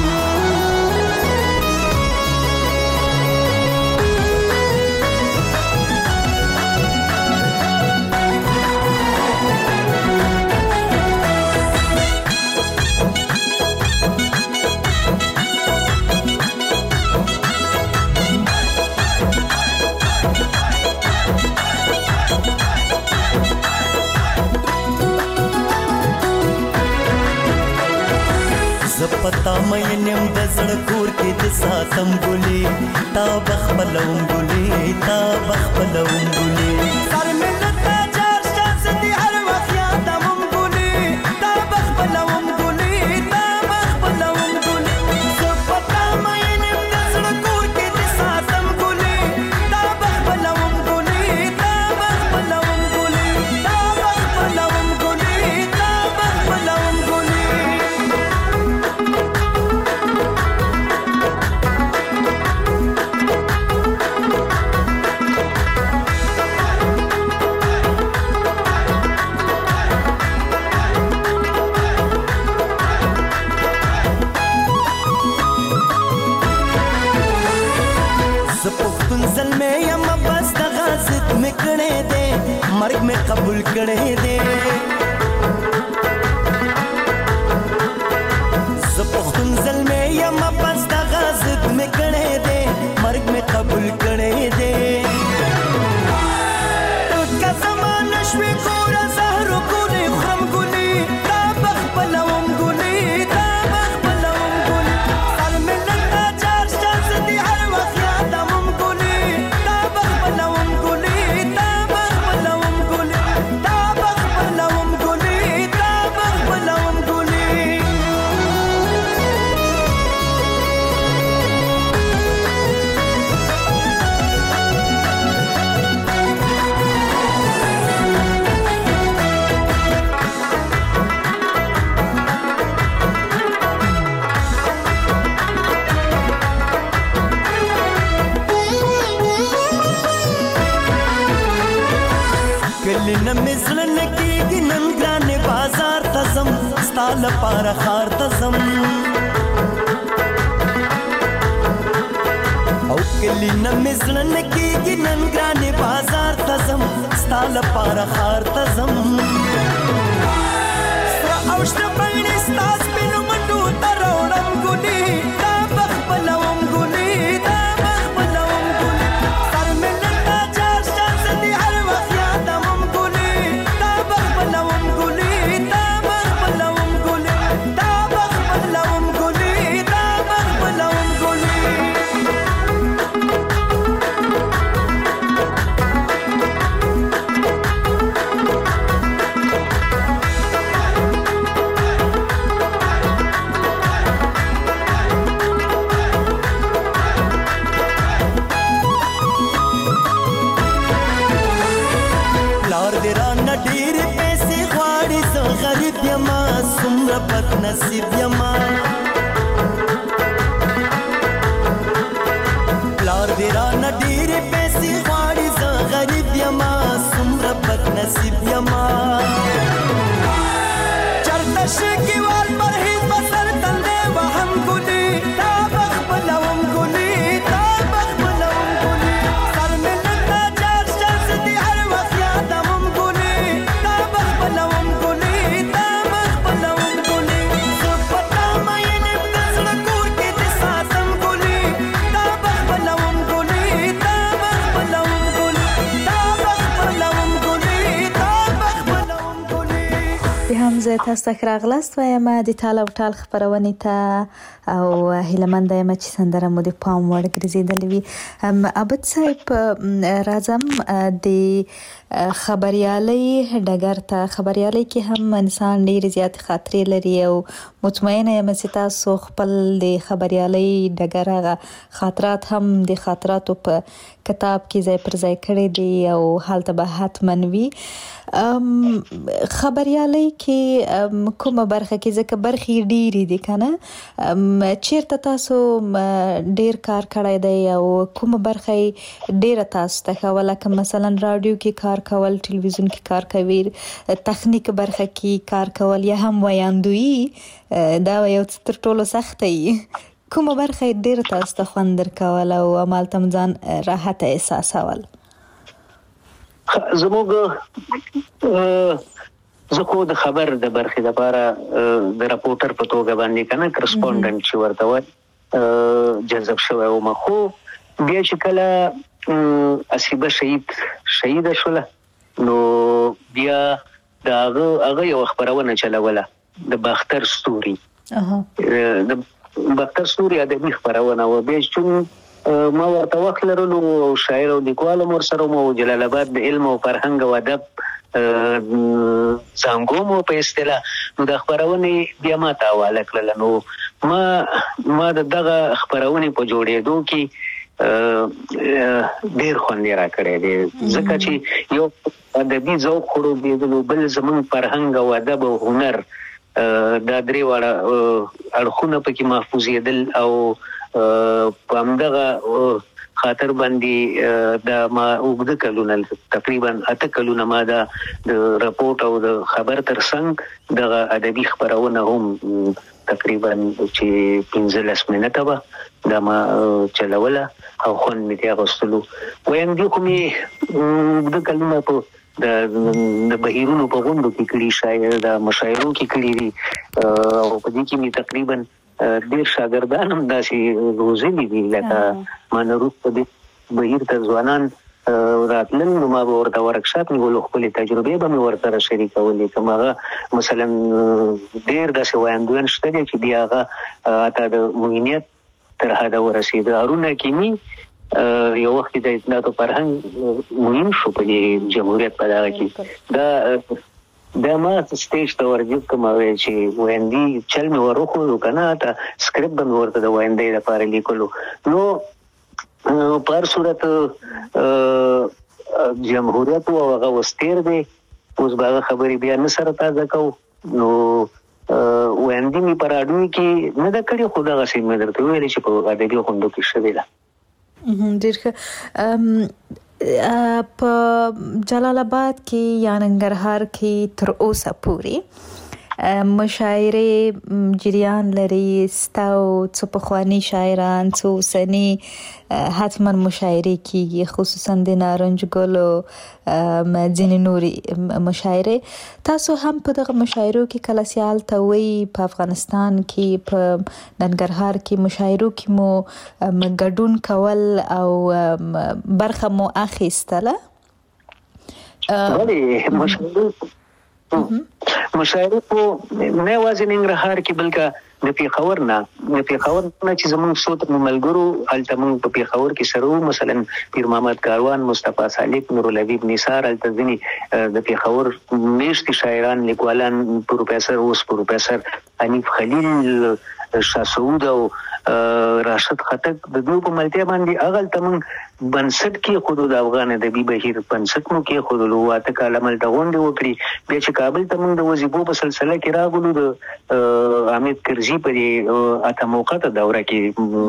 S7: پتا مې نیم د زړه کور کې د ساتم ګلې تا بخپلوم ګلې تا بخپلوم ګلې سر مې لته چار شانس دي هر وخت یادوم ګلې تا بخپلوم ګلې تا بخپلوم ګلې پتا مې نیم د زړه کور کې د ساتم ګلې تا بخپلوم ګلې تا بخپلوم ګلې تا بخپلوم ګلې تا بخپلوم ګلې. مرگ میں قبول کرے دے سپختون ظلمے یا مبس دا غازد میں کرے دے مرگ میں قبول کرے دے لپاره خار ته ځم او کلی نه مې زړه نه کېږي نن ګرانې بازار ته ځم ستا لپاره خار ته ځم سره او شنه بڼې ستا سپینو منډو ته راوړم ګلې دا به خپلوم ګلې دا به خپلوم ګلې سر مې نن دا چار شان زه دې هر وخت یادوم ګلې دا به خپلوم ګلې دا به خپلوم ګلې دا به خپلوم ګلې دا به خپلوم ګلې بد نصیب یما پلار دې را نه ډېرې پیسې غواړي زه غریب یما څومره بد نصیب یما چرته شکیوال پرهیز به سر تندی وهم ګلې تا به خپلوم ګلې تا به خپلوم ګلې سر مې نن دا چار شان زه دې هر وخت یادوم ګلې تا به خپلوم ګلې تا به خپلوم
S4: زه تاسو ته راغلاست وایم د ټال او ټال خبرونه ته او هیلمند یم چې سندره مو د پام وړ ګرځیدلې وي عبد صاحب راځم د خبريالي ډګر ته خبريالي کې هم انسان ډېر زیات خاطرې لري او مطمئنه یم چې تاسو خپل د خبريالي ډګر خاطرات هم د خاطراتو په کتاب کې ځای پر ځای کړی دي او حالت به حتمن وي خبريالي کې کومه برخه کې ځکه برخې ډېرې دي کنه چیرته تاسو ډېر کار کړی دی او کومه برخه ډېر تاسو ته کوله که مثلا رادیو کې کار کول ټلویزیون کې کار کوي تخنیک برخه کې کار کول یا هم ویاندوی دا یو تر ټولو سخت دی کومه برخه ډېر تاسو ته خوند درکول او عمل تم ځان راحت احساسول
S5: زموږ زه خو د خبر د برخې لپاره د راپورټر په توګه باندې کنه کرسپونډنټ چې ورته وایي جذب شوی او مخو بیا چې کله اسیبه شهید شوله نو بیا هغه یو خبرونه چلوله د باختر ستوري د باختر ستوري ادبي خبرونه و بیا چې ما ورته وخت لرلو شاعر او لیکوال مور سره مو جلال آباد د علم او فرهنګ او ادب څنګه مو په اصطلاح نو د خبرونه بیا ما ته حواله کړل نو ما دغه خبرونه په جوړېدو کې ډېر خوند را کړی دی ځکه چې یو ادبي ذوق خورو دی بل زمون فرهنګ او ادب او هنر دا درې واړه اړخونه پکې محفوظېدل او په همدغه خاطر باندې د ما وګړه کلونه تقریبا 8 کلونه ما د راپورټ او د خبر ترڅنګ د ادبي خبرونه هم تقریبا چې 15 منټه به دا ما چلوله او خون مې ته غوښتلو ویندې کومې د کلمه په د بهیرونو په غونډو کې کړي شاعر د مشاعرو کې کړي دي او په دې کې مې تقریبا ډېر شاګردان هم داسې روزلي دي لکه مانروت په دې بهیر ته ځوانان راتلل نو ما ورته ورکشاپ نیولو خپل تجربه به مې ورته شریکولې کوم هغه مثلا ډېر داسې وایندویان شته چې دی هغه اته د موینیت تر حده ورسېد هارونه کیمی یو وخت د اطلاعات او فرهنګ مهم شو په جمهوریت په دغه کې دا ما سټیج ته ورځم کوم چې وایندې چل مې ورخو کنه تا سکرپټ به ورته د وایندې لپاره لیکلو نو په صورت جمهوریت او هغه وستیر دی اوس به خبرې بیا نه سره تازه کو نو وایندې می پر اډو کې نه د کړي خو دغه شی مې درته ویل چې په ادبي خوندو کې شوی ده
S4: ډېر په جلال آباد کې یا ننګرهار کې تر اوسه پورې مشاعره جریان لري ستاسو څو پخوانی شاعران څو سني حتما مشاعره کیږي خصوصا د نارنج ګل او ځینې نوري مشاعره تاسو هم په دغه مشاعرو کې کله سیال ته وی په افغانستان کې په ننګرهار کې مشاعرو کې مو ګډون کول او برخه مو اخیستله
S5: ولی مشاعره په نه وازه ننګرهار کې بلکې د پیښور نه چې زموږ صوت ملګرو التمون په پیښور کې سره مثلا پیر محمد کاروان مصطفی صالح نور الحبیب نثار التزنی د پیښور میشت شاعران لیکوالان پروفیسور حنیف خلیل شاه سعود او راشد خټک د دوی په ملتیا باندې اغل تمن بنسټ کې خود د افغان ادبي بهیر بنسټ مو کې خود لواته کلمل د غونډه وکړي بیا چې کابل تمن د وظیفو په سلسله کې راغلو د حمید کرزي په اته موقته دوره کې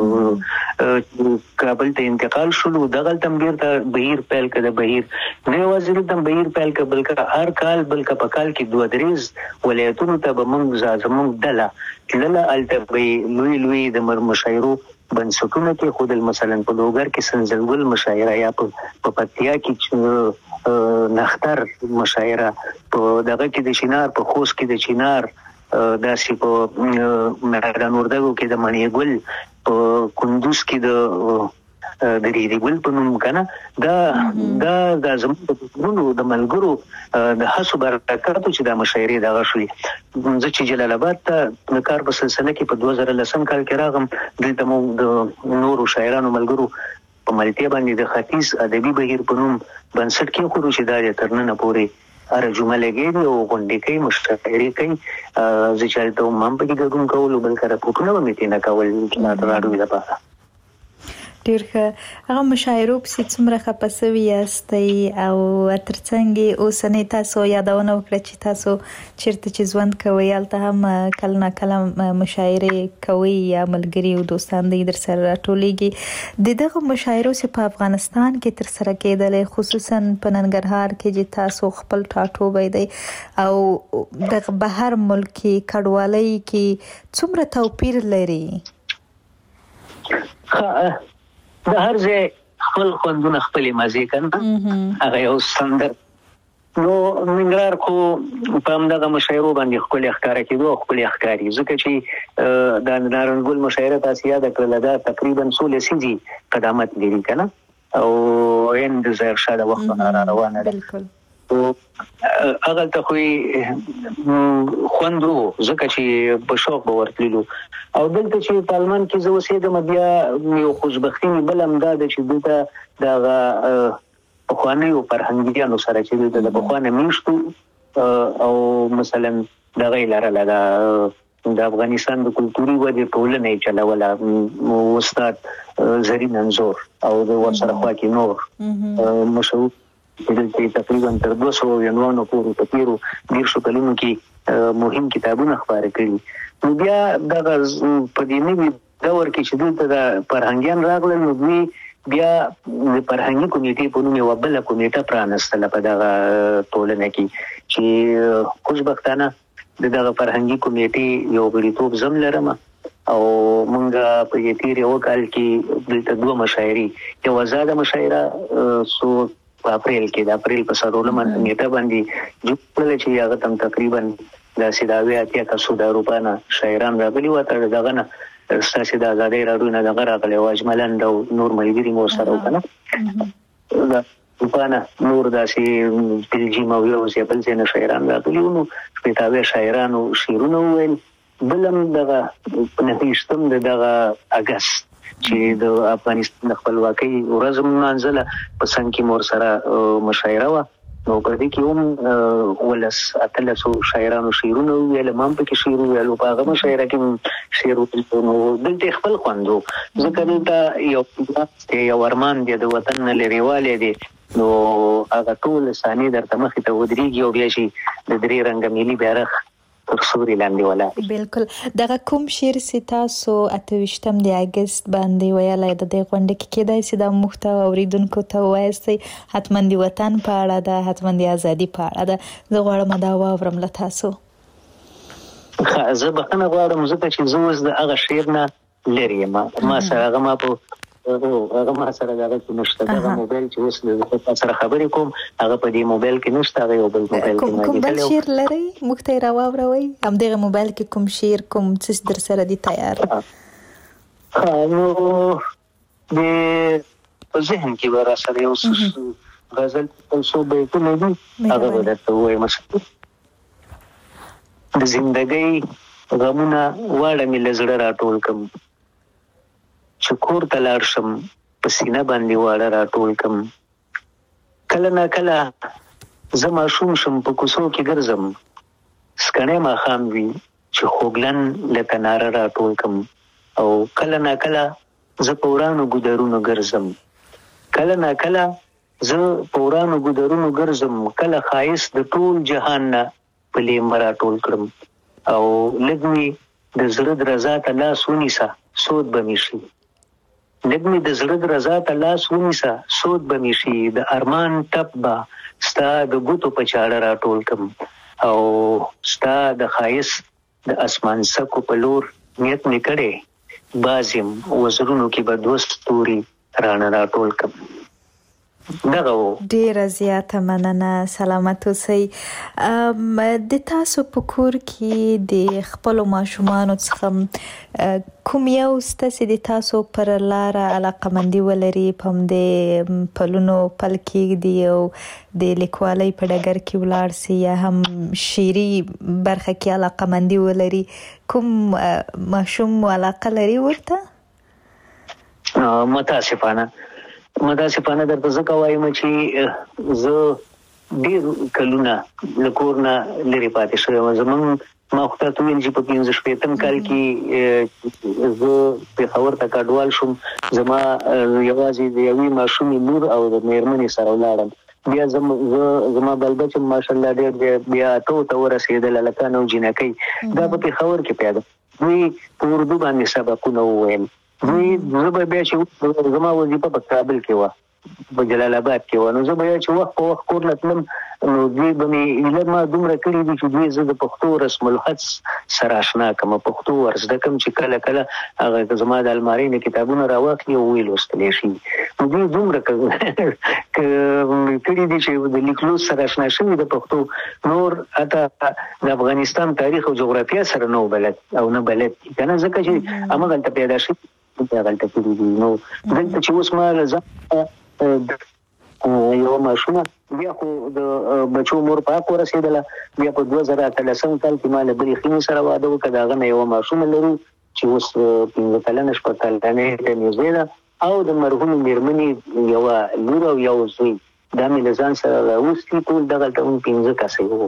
S5: کابل ته انتقال شول دغه تم بیرته بهیر پیل کړه بهیر نه وزیر تم بهیر پیل کړه بلکې هر کال بلکې په کال کې 2 دریز ولایتونو ته به موږ زموږ دله التبي لوی د مشاعرو بنسټونه کې خود مثلا په لوګر کې سنزلګل مشاعره یا په پکتیا کې نختر مشاعره په دغه کې د چینار په خوست کې د چینار داسې په میدان وردګو کې د منیګل په کندوز کې د ریډي ګل په نوم کنه دا زموږ د ملګرو د حساب برکاتو چې د مشاعرې دغه شوې چې جلال آباد ته د کار په سلسله کې په 2010 کال کې راغم دلته مو د نورو شاعرانو ملګرو په ملتیا باندې د ختیځ ادبي بهیر په نوم بنسټ کې خو چې دا ترننه پورې ار جمله لګي او غونډې کوي مشاعرې کوي چې ته هم په دې ګډون کول بل کار پټونه ومې نه کول چې نه راډو لپاره
S4: ډیر هغه مشاعرو په څومره خپسوي یاستئ او ترڅنګ اوسنۍ تاسو یادونه وکړه چې تاسو چیرته چې ژوند کوئ هلته هم کله نه کله مشاعرې کوي یا ملګري او دوستان دې در سره راټولېږي دغه مشاعرو چې په افغانستان کې تر سره کېدلې خصوصا په ننګرهار کې چې تاسو خپل ټاټوبی دی او د بهر ملکي کډوالۍ کې څومره توپیر لري
S5: د هر ځای خپل خوندونه خپل مزه کنه هغه یو سندر نو ننګرهار خو په همدغه مشاعرو باندې خپل ښکارا کېدو خپل ښکاری ځکه چې د نارنګل مشاعره تاسو یاد کړل دا تقریبا 16 سنجي قدامت لري کنه او هند زهر شاده وخت روانه ده
S4: بالکل
S5: اغل ته خو خوندو ځکه چې په شوق به ورتللو او دلته چې پارلمان کې زه اوسېدم بیا یو خوشبختي بل هم دا چې دلته د پخوانیو فرهنګیانو سره چې د پخوانه میشتو او مثلا د غیلره د افغانستان د کلتوري ودې ټولنې چلوله استاد زرین انزور او د ورسره خوا کې نور مشهور دلته تقریبا تر 200 عنوانو پورې په تیرو 10 کلونو کې مهم کتابونه خبره کړي نو بیا د پدینی دور کې چې دلته د فرهنګیان راغلل نو دوی بیا د فرهنګي کمیټې په نوم یو بل کمیټه پرانستله په دغه ټولنه کې چې خوشبختانه دغه فرهنګي کمیټې یو غړیتوب زم لرم او مونږه په دې تیر یو کال کې دلته 2 مشاعرې یو آزاد مشاعره سو په اپریل کې د اپریل په 16 نیټه باندې جوړل چې هغه تم تقریبا د سیداوی اتیا کسو د اروپانا شاعران راغلي و تر دغه نه ستاسو د آزادۍ راډیو نه دغه راغلي واجملند او نور ملګری مو سره وکنه دا اروپانا نور داسي بلجیم او یو ځبل ځنه شاعران راغلي نو سپیتاوی شاعرانو شعرونه ویل بلم دغه نهیشتم دغه اگست چې د افغانستان خپلواکۍ ورځ منځله په څنګه کې مور سره مشاعره و نو په دې کې هم ولس اتلسو شاعرانو شعرونه ویل مام په کې شعر ویلو په هغه مشاعره کې شعر نو دلته خپل خوندو ځکه دا یو ارمان دی د وطن لريواله دی نو هغه ټول ثاني درته مخې ته ودرېږي او بیا شي د درې رنګ ملي بیرغ ترسوري لاندې ولا
S4: بالکل دغه کوم شعر تاسو 28 د اگست باندې ویلای د دې غونډه کې کېدای سي د محتوا اوریدونکو ته وایستي حتمن دی وطن په اړه ده حتمن دی ازادي په اړه ده زه غواړم دا واورم له تاسو
S5: زه بخښنه غواړم ځکه چې زه اوس د هغه شعر نه لرې یم. ما سره هغه ما سره دغه کې نشته. دغه موبایل چې اوس د سره خبرې کوم هغه په دې موبایل کې نشته. هغه یو بل موبایل کې
S4: کوم بل شعر لرئ موږ ته یې راواوروئ؟ همدغه موبایل کې کوم شعر کوم څه در سره دي تیار؟
S5: نو د په ذهن کې به راسره یو غزل څو بیتونه دي هغه به درته ووایم. د زندګۍ غمونه واړه مې له زړه راټول کړم، چې کور ته لاړ شم په سینه باندې واړه راټول کړم. کله نا کله زه ماشوم شم په کوڅو کې ګرځم، سکڼی ماښام وي چې خوږلن لکه ناره راټول کړم. او کله نا کله زه په ورانو ګودرونو ګرځم، کله نا کله زه په ورانو ګودرونو ګرځم. کله ښایست د ټول جهان نه په لیمه راټول کړم. او لږ مې د زړه درزا ته لاس ونیسه سود به مې شي، لږ مې د زړه درزا ته لاس ونیسه سود به مې شي. د ارمان ټپ به ستا د ګوتو په چاړه راټول کړم. او ستا د ښایست د اسمان څکو په لور نیت مې کړی، باز یم وزرونو کې به دوه ستوري رانه راټول کړم.
S4: ډیره زیاته مننه، سلامت اوسئ. د تاسو په کور کې د خپلو ماشومانو څخه کوم یو ستاسو د تاسو پر لاره علاقمندي ولري، په همدې پلونو پل کېږدي او د لیکوالۍ په ډګر کې ولاړ سي، یا هم شعري برخه کې علاقمندي ولري؟ کوم ماشوم علاقه لري ورته؟
S5: متاسفانه درته ځکه وایم چې زه ډېر کلونه له کور نه لرې پاتې شوی یم. زموږ ما خو تاسو ویل چې په 15 کال کې زه پېښور ته کډوال شوم. زما یوازې د یوې ماشومې لور او د مېرمنې سره ولاړم. بیا زما بلبچ ماشاءالله ډېر بیا ته ورسېدل، هلکان او جینکۍ. دا په پېښور کې پیدا دوی په اردو باندې سبقونه وویل. دوی زه به بیا چې زما وظیفه په کابل کې وه، په جلال آباد کې وه، نو زه به یا چې وخت په وخت کور نه تلم، نو دوی به مې ایله ما دومره کړي دي چې دوی زه د پښتو رسم الخط سره اشنا کړم، پښتو ور زده کړم چې کله کله هغه زما د المارۍ نه کتابونه راواخلي او ویې لوستلی شي. نو دوی دومره کړي دي چې د لیکلو سره اشنا شوي د پښتو، نور حتی د افغانستان تاریخ او جغرافیه سره نه بلد او نه بلد دي که نه، ځکه چې همغلته پیدا شوي هغلته کړي دي. نو دلته چې اوس ما یو ماشومه بیا خو د بچو مور پاک ورسېدله، بیا په 2013 کال کې ما له بلې خینې سره واده وکړه. د هغه نه یوه ماشومه لرو چې اوس 15 کلنه 14 کلنې ته نږدې ده، او د مرحومې مېرمنې یوه لور او یو زوی. دا مې له ځان سره راوستي، ټول دغلته مونږ 15 کسه وو.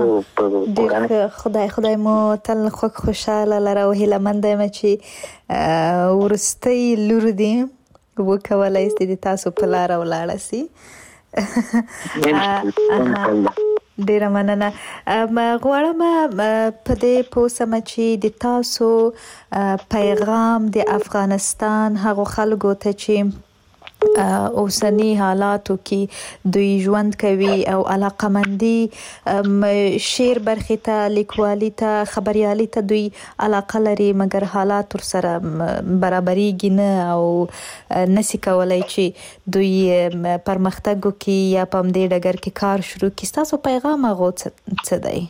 S4: خدای مو تل خوشحاله لره او هیلهمنده یم چې وروستۍ لور دې وکولای سي د تاسو په لاره ولاړه سي. ډیره مننه. غواړم په دې پوه سم چې د تاسو پیغام د افغانستان هغو خلکو ته چې اوسنی حالاتو کې دوی ژوند کوي او علاقمندي شعر برخې ته، لیکوالي ته، خبریالي ته دوی علاقه لري، مګر حالات ورسره برابرېږي نه او نسي کولای چې دوی پرمختګ وکړي یا په همدې ډګر کې کار شروع کړي. ستاسو پیغام هغو څه دی؟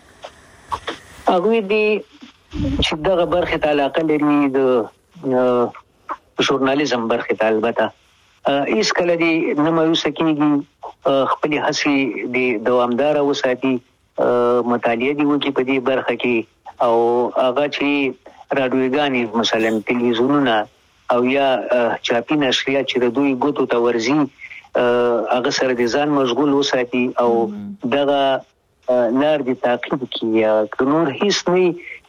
S5: هغوی دي چې دغه برخې ته علاقه لري، د ژورنالیزم برخې ته البته هیڅ کله دې نه مایوسه کېږي، خپلې هڅې دې دوامداره وساتي، مطالعه دې وکړي په دې برخه کې، او هغه چې راډیوګانې مثلا تلویزیونونه او یا چاپي نشریات چې د دوی ګوتو ته ورځي هغه سره دې ځان مشغول وساتي او دغه لار دې تعقیب کړي، که نور هیڅ نه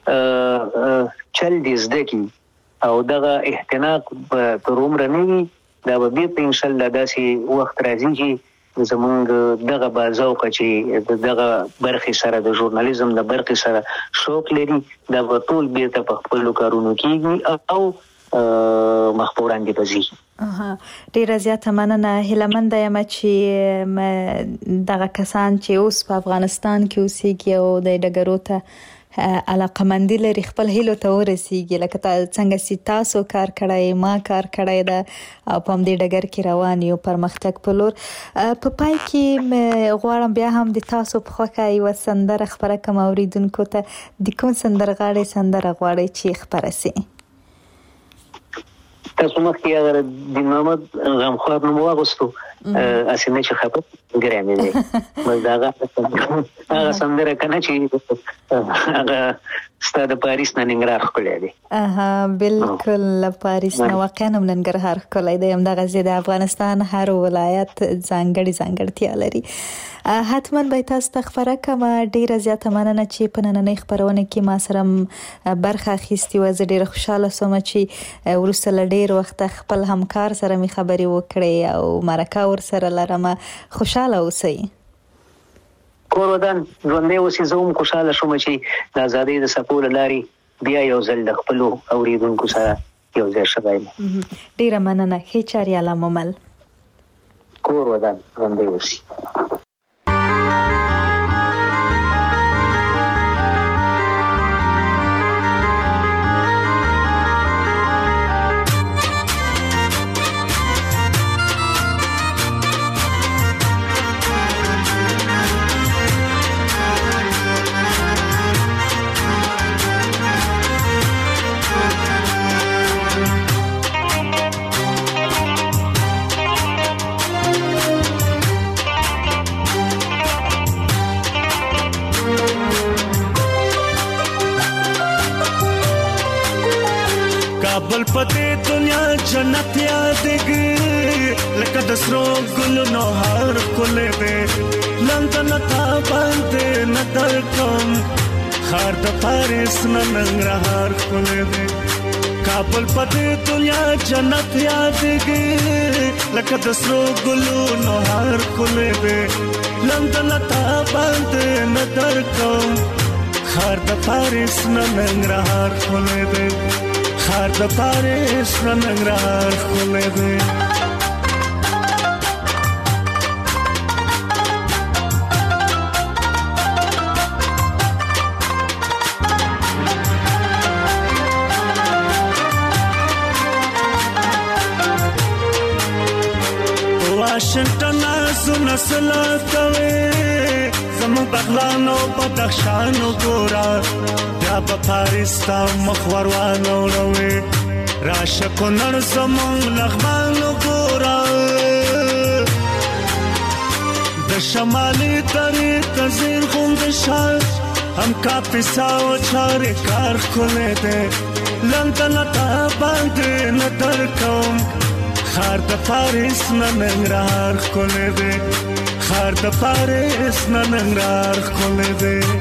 S5: چل دې زده کړي او دغه احتناق تر عمره نه وي. دا به بیرته انشاءالله داسې وخت راځي چې زمونږ دغه باذوقه چې دغه برخې سره د ژورنالیزم د برخې سره شوق لري، دا به ټول بیرته په خپلو کارونو کېږي او مخپوران دې به ځي.
S4: ډیره زیاته مننه. هیلهمنده یم چې دغه کسان چې اوس په افغانستان کې اوسېږي او د ډګرو ته علاقمندي لري خپل هیلو ته ورسیږي، لکه څنګه چې تاسو کار کړی، ما کار کړی دا او په دې ډګر کې روان یو پرمختګ په لور. په پای کې غواړم بیا هم د تاسو په خوښه یو سندره خبره کوم اوریدونکو ته. د کوم سندرغاړي سندره غواړي چې خبره سي؟
S5: تاسو مخکې هغه د محمد غمخوار نوم واغوستو اسنه چې خبر ګرامي دی هغه سندره کنه چې هغه ستاد پاریس نه ننګرهار خولې دی.
S4: بالکل پاریس نه واقعا ننګرهار خولې دی. هم د غزې د افغانستان هر ولایت ځانګړتیا لري. حتما به تاسو ته خبره کوم. ډیره زیاته مننه چې په نننۍ خبرونه کې ما سره برخه اخیستې و. زه ډیره خوشاله سوم چې وروسته له ډیر وخت خپل همکار سره می خبرې وکړې او مرکه ور سره لرم. خوشاله اوسئ.
S5: کور ودان ژوندې اوسې. زه هم خوشاله شوم چې د ازادۍ د څپو له لارې بیا یو ځل د خپلو اوریدونکو سره یو ځای شوی یم.
S4: ډیره مننه. ښې چاریاله ممل.
S5: کور ودان ژوندې اوسې.
S7: بل پدې دنیا جنت یادګي لکه د سرو ګلونو هر کولې دې لندن تا باندې نظر کوم خار د پاریس ننګرهار کولې دې کابل پدې دنیا جنت یادګي لکه د سرو ګلونو هر کولې دې لندن تا باندې نظر کوم خار د پاریس ننګرهار کولې دې خار د پاریس ننګرهار خولې دی. واشنگټن زونه سلطوي زمو بغلانو بدخشانو ګورا بیا په پاریس تا مخوروانو وروي راشه کونړ زمو لغمانو ګورا د شمالي درې تزیر غوند شال هم کاپیساو چارې کار کولې ده لندن تا باندې نظر کوم خار د پاریس ننګرهار کولې ده خار د پاریس ننګرهار کولې ده.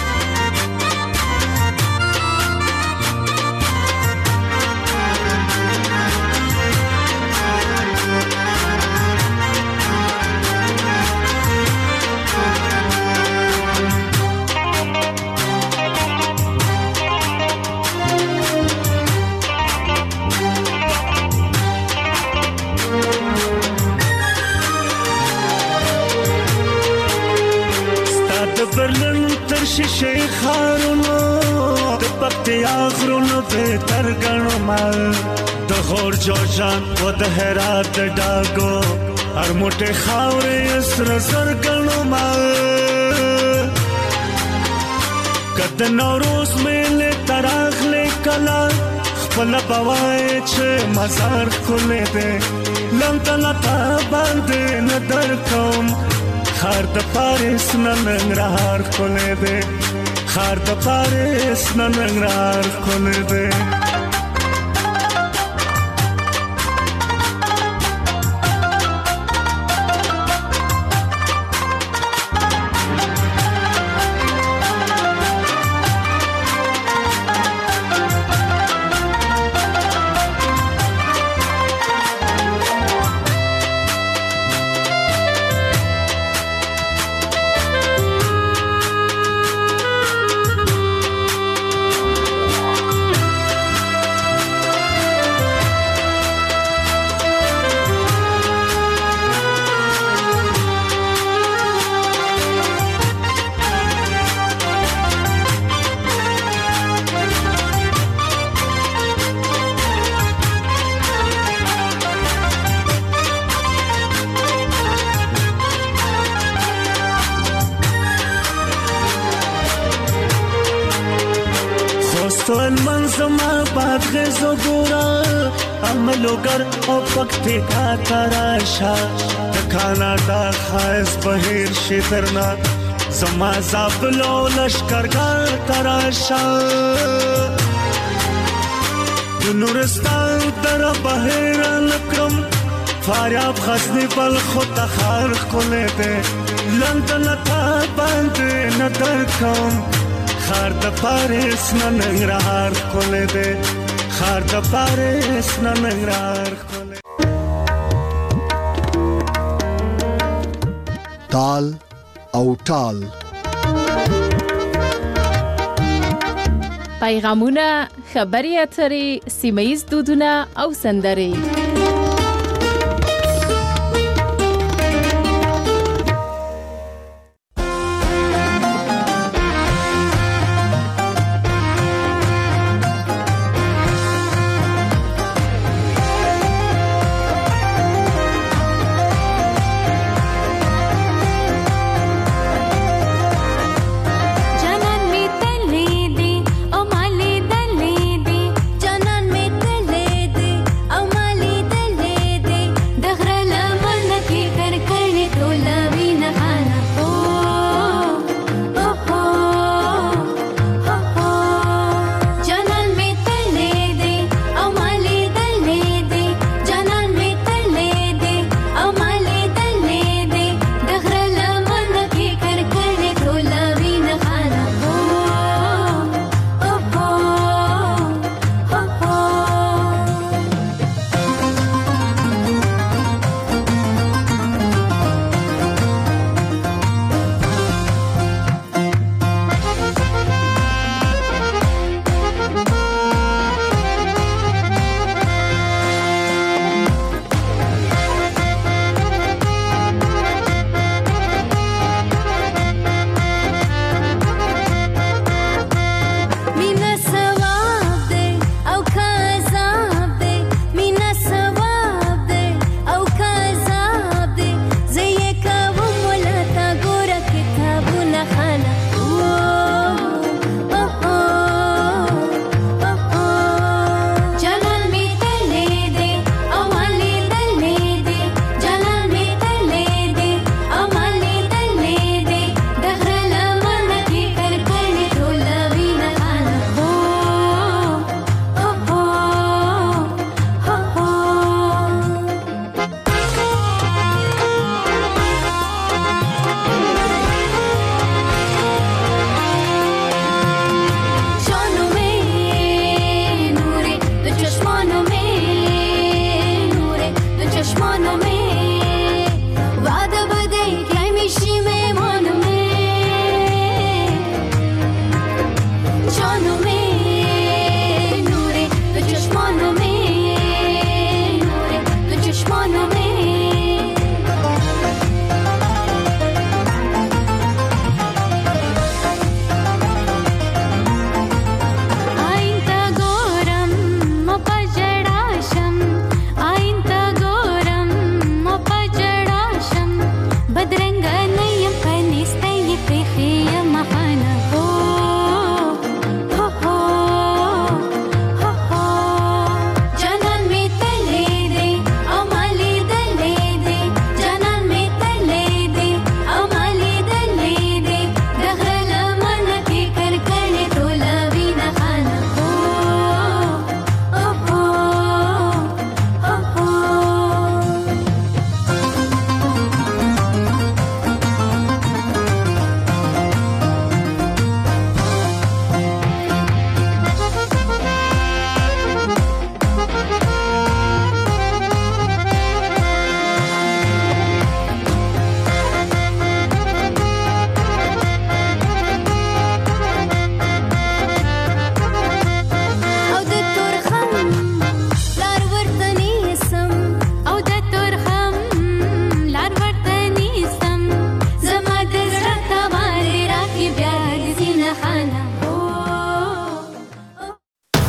S7: شیشه خارونو د پکتیا غرونو به ترګنو مال د غور جوجان و د هرات د ډاګو هر موټه خاورې سر زرګنو مال کده نوروز میله تراغله کلا خپل بوای چې مزار کولې ده لندن تا باندې نظر کوم خار د پاریس ننګرهار کولې ده خار د پاریس ننګرهار کولې ده.
S6: دوستو المنظمه بادغزو گورا عملوگر او پکتی کا تراشا کانادا خایز بهیر شیدرنا زما زابلو لشکرگار تراشا نورستان در بهیر لکرم فاریاب خزنی بل خود تخار کله ده لندن تا بند ندر کم خار د پاریس ننګرهار کله ده خار د پاریس ننګرهار کله
S2: تال او ټال
S3: پیغامونه، خبري اترې، سیمه ییز دودونه او سندرې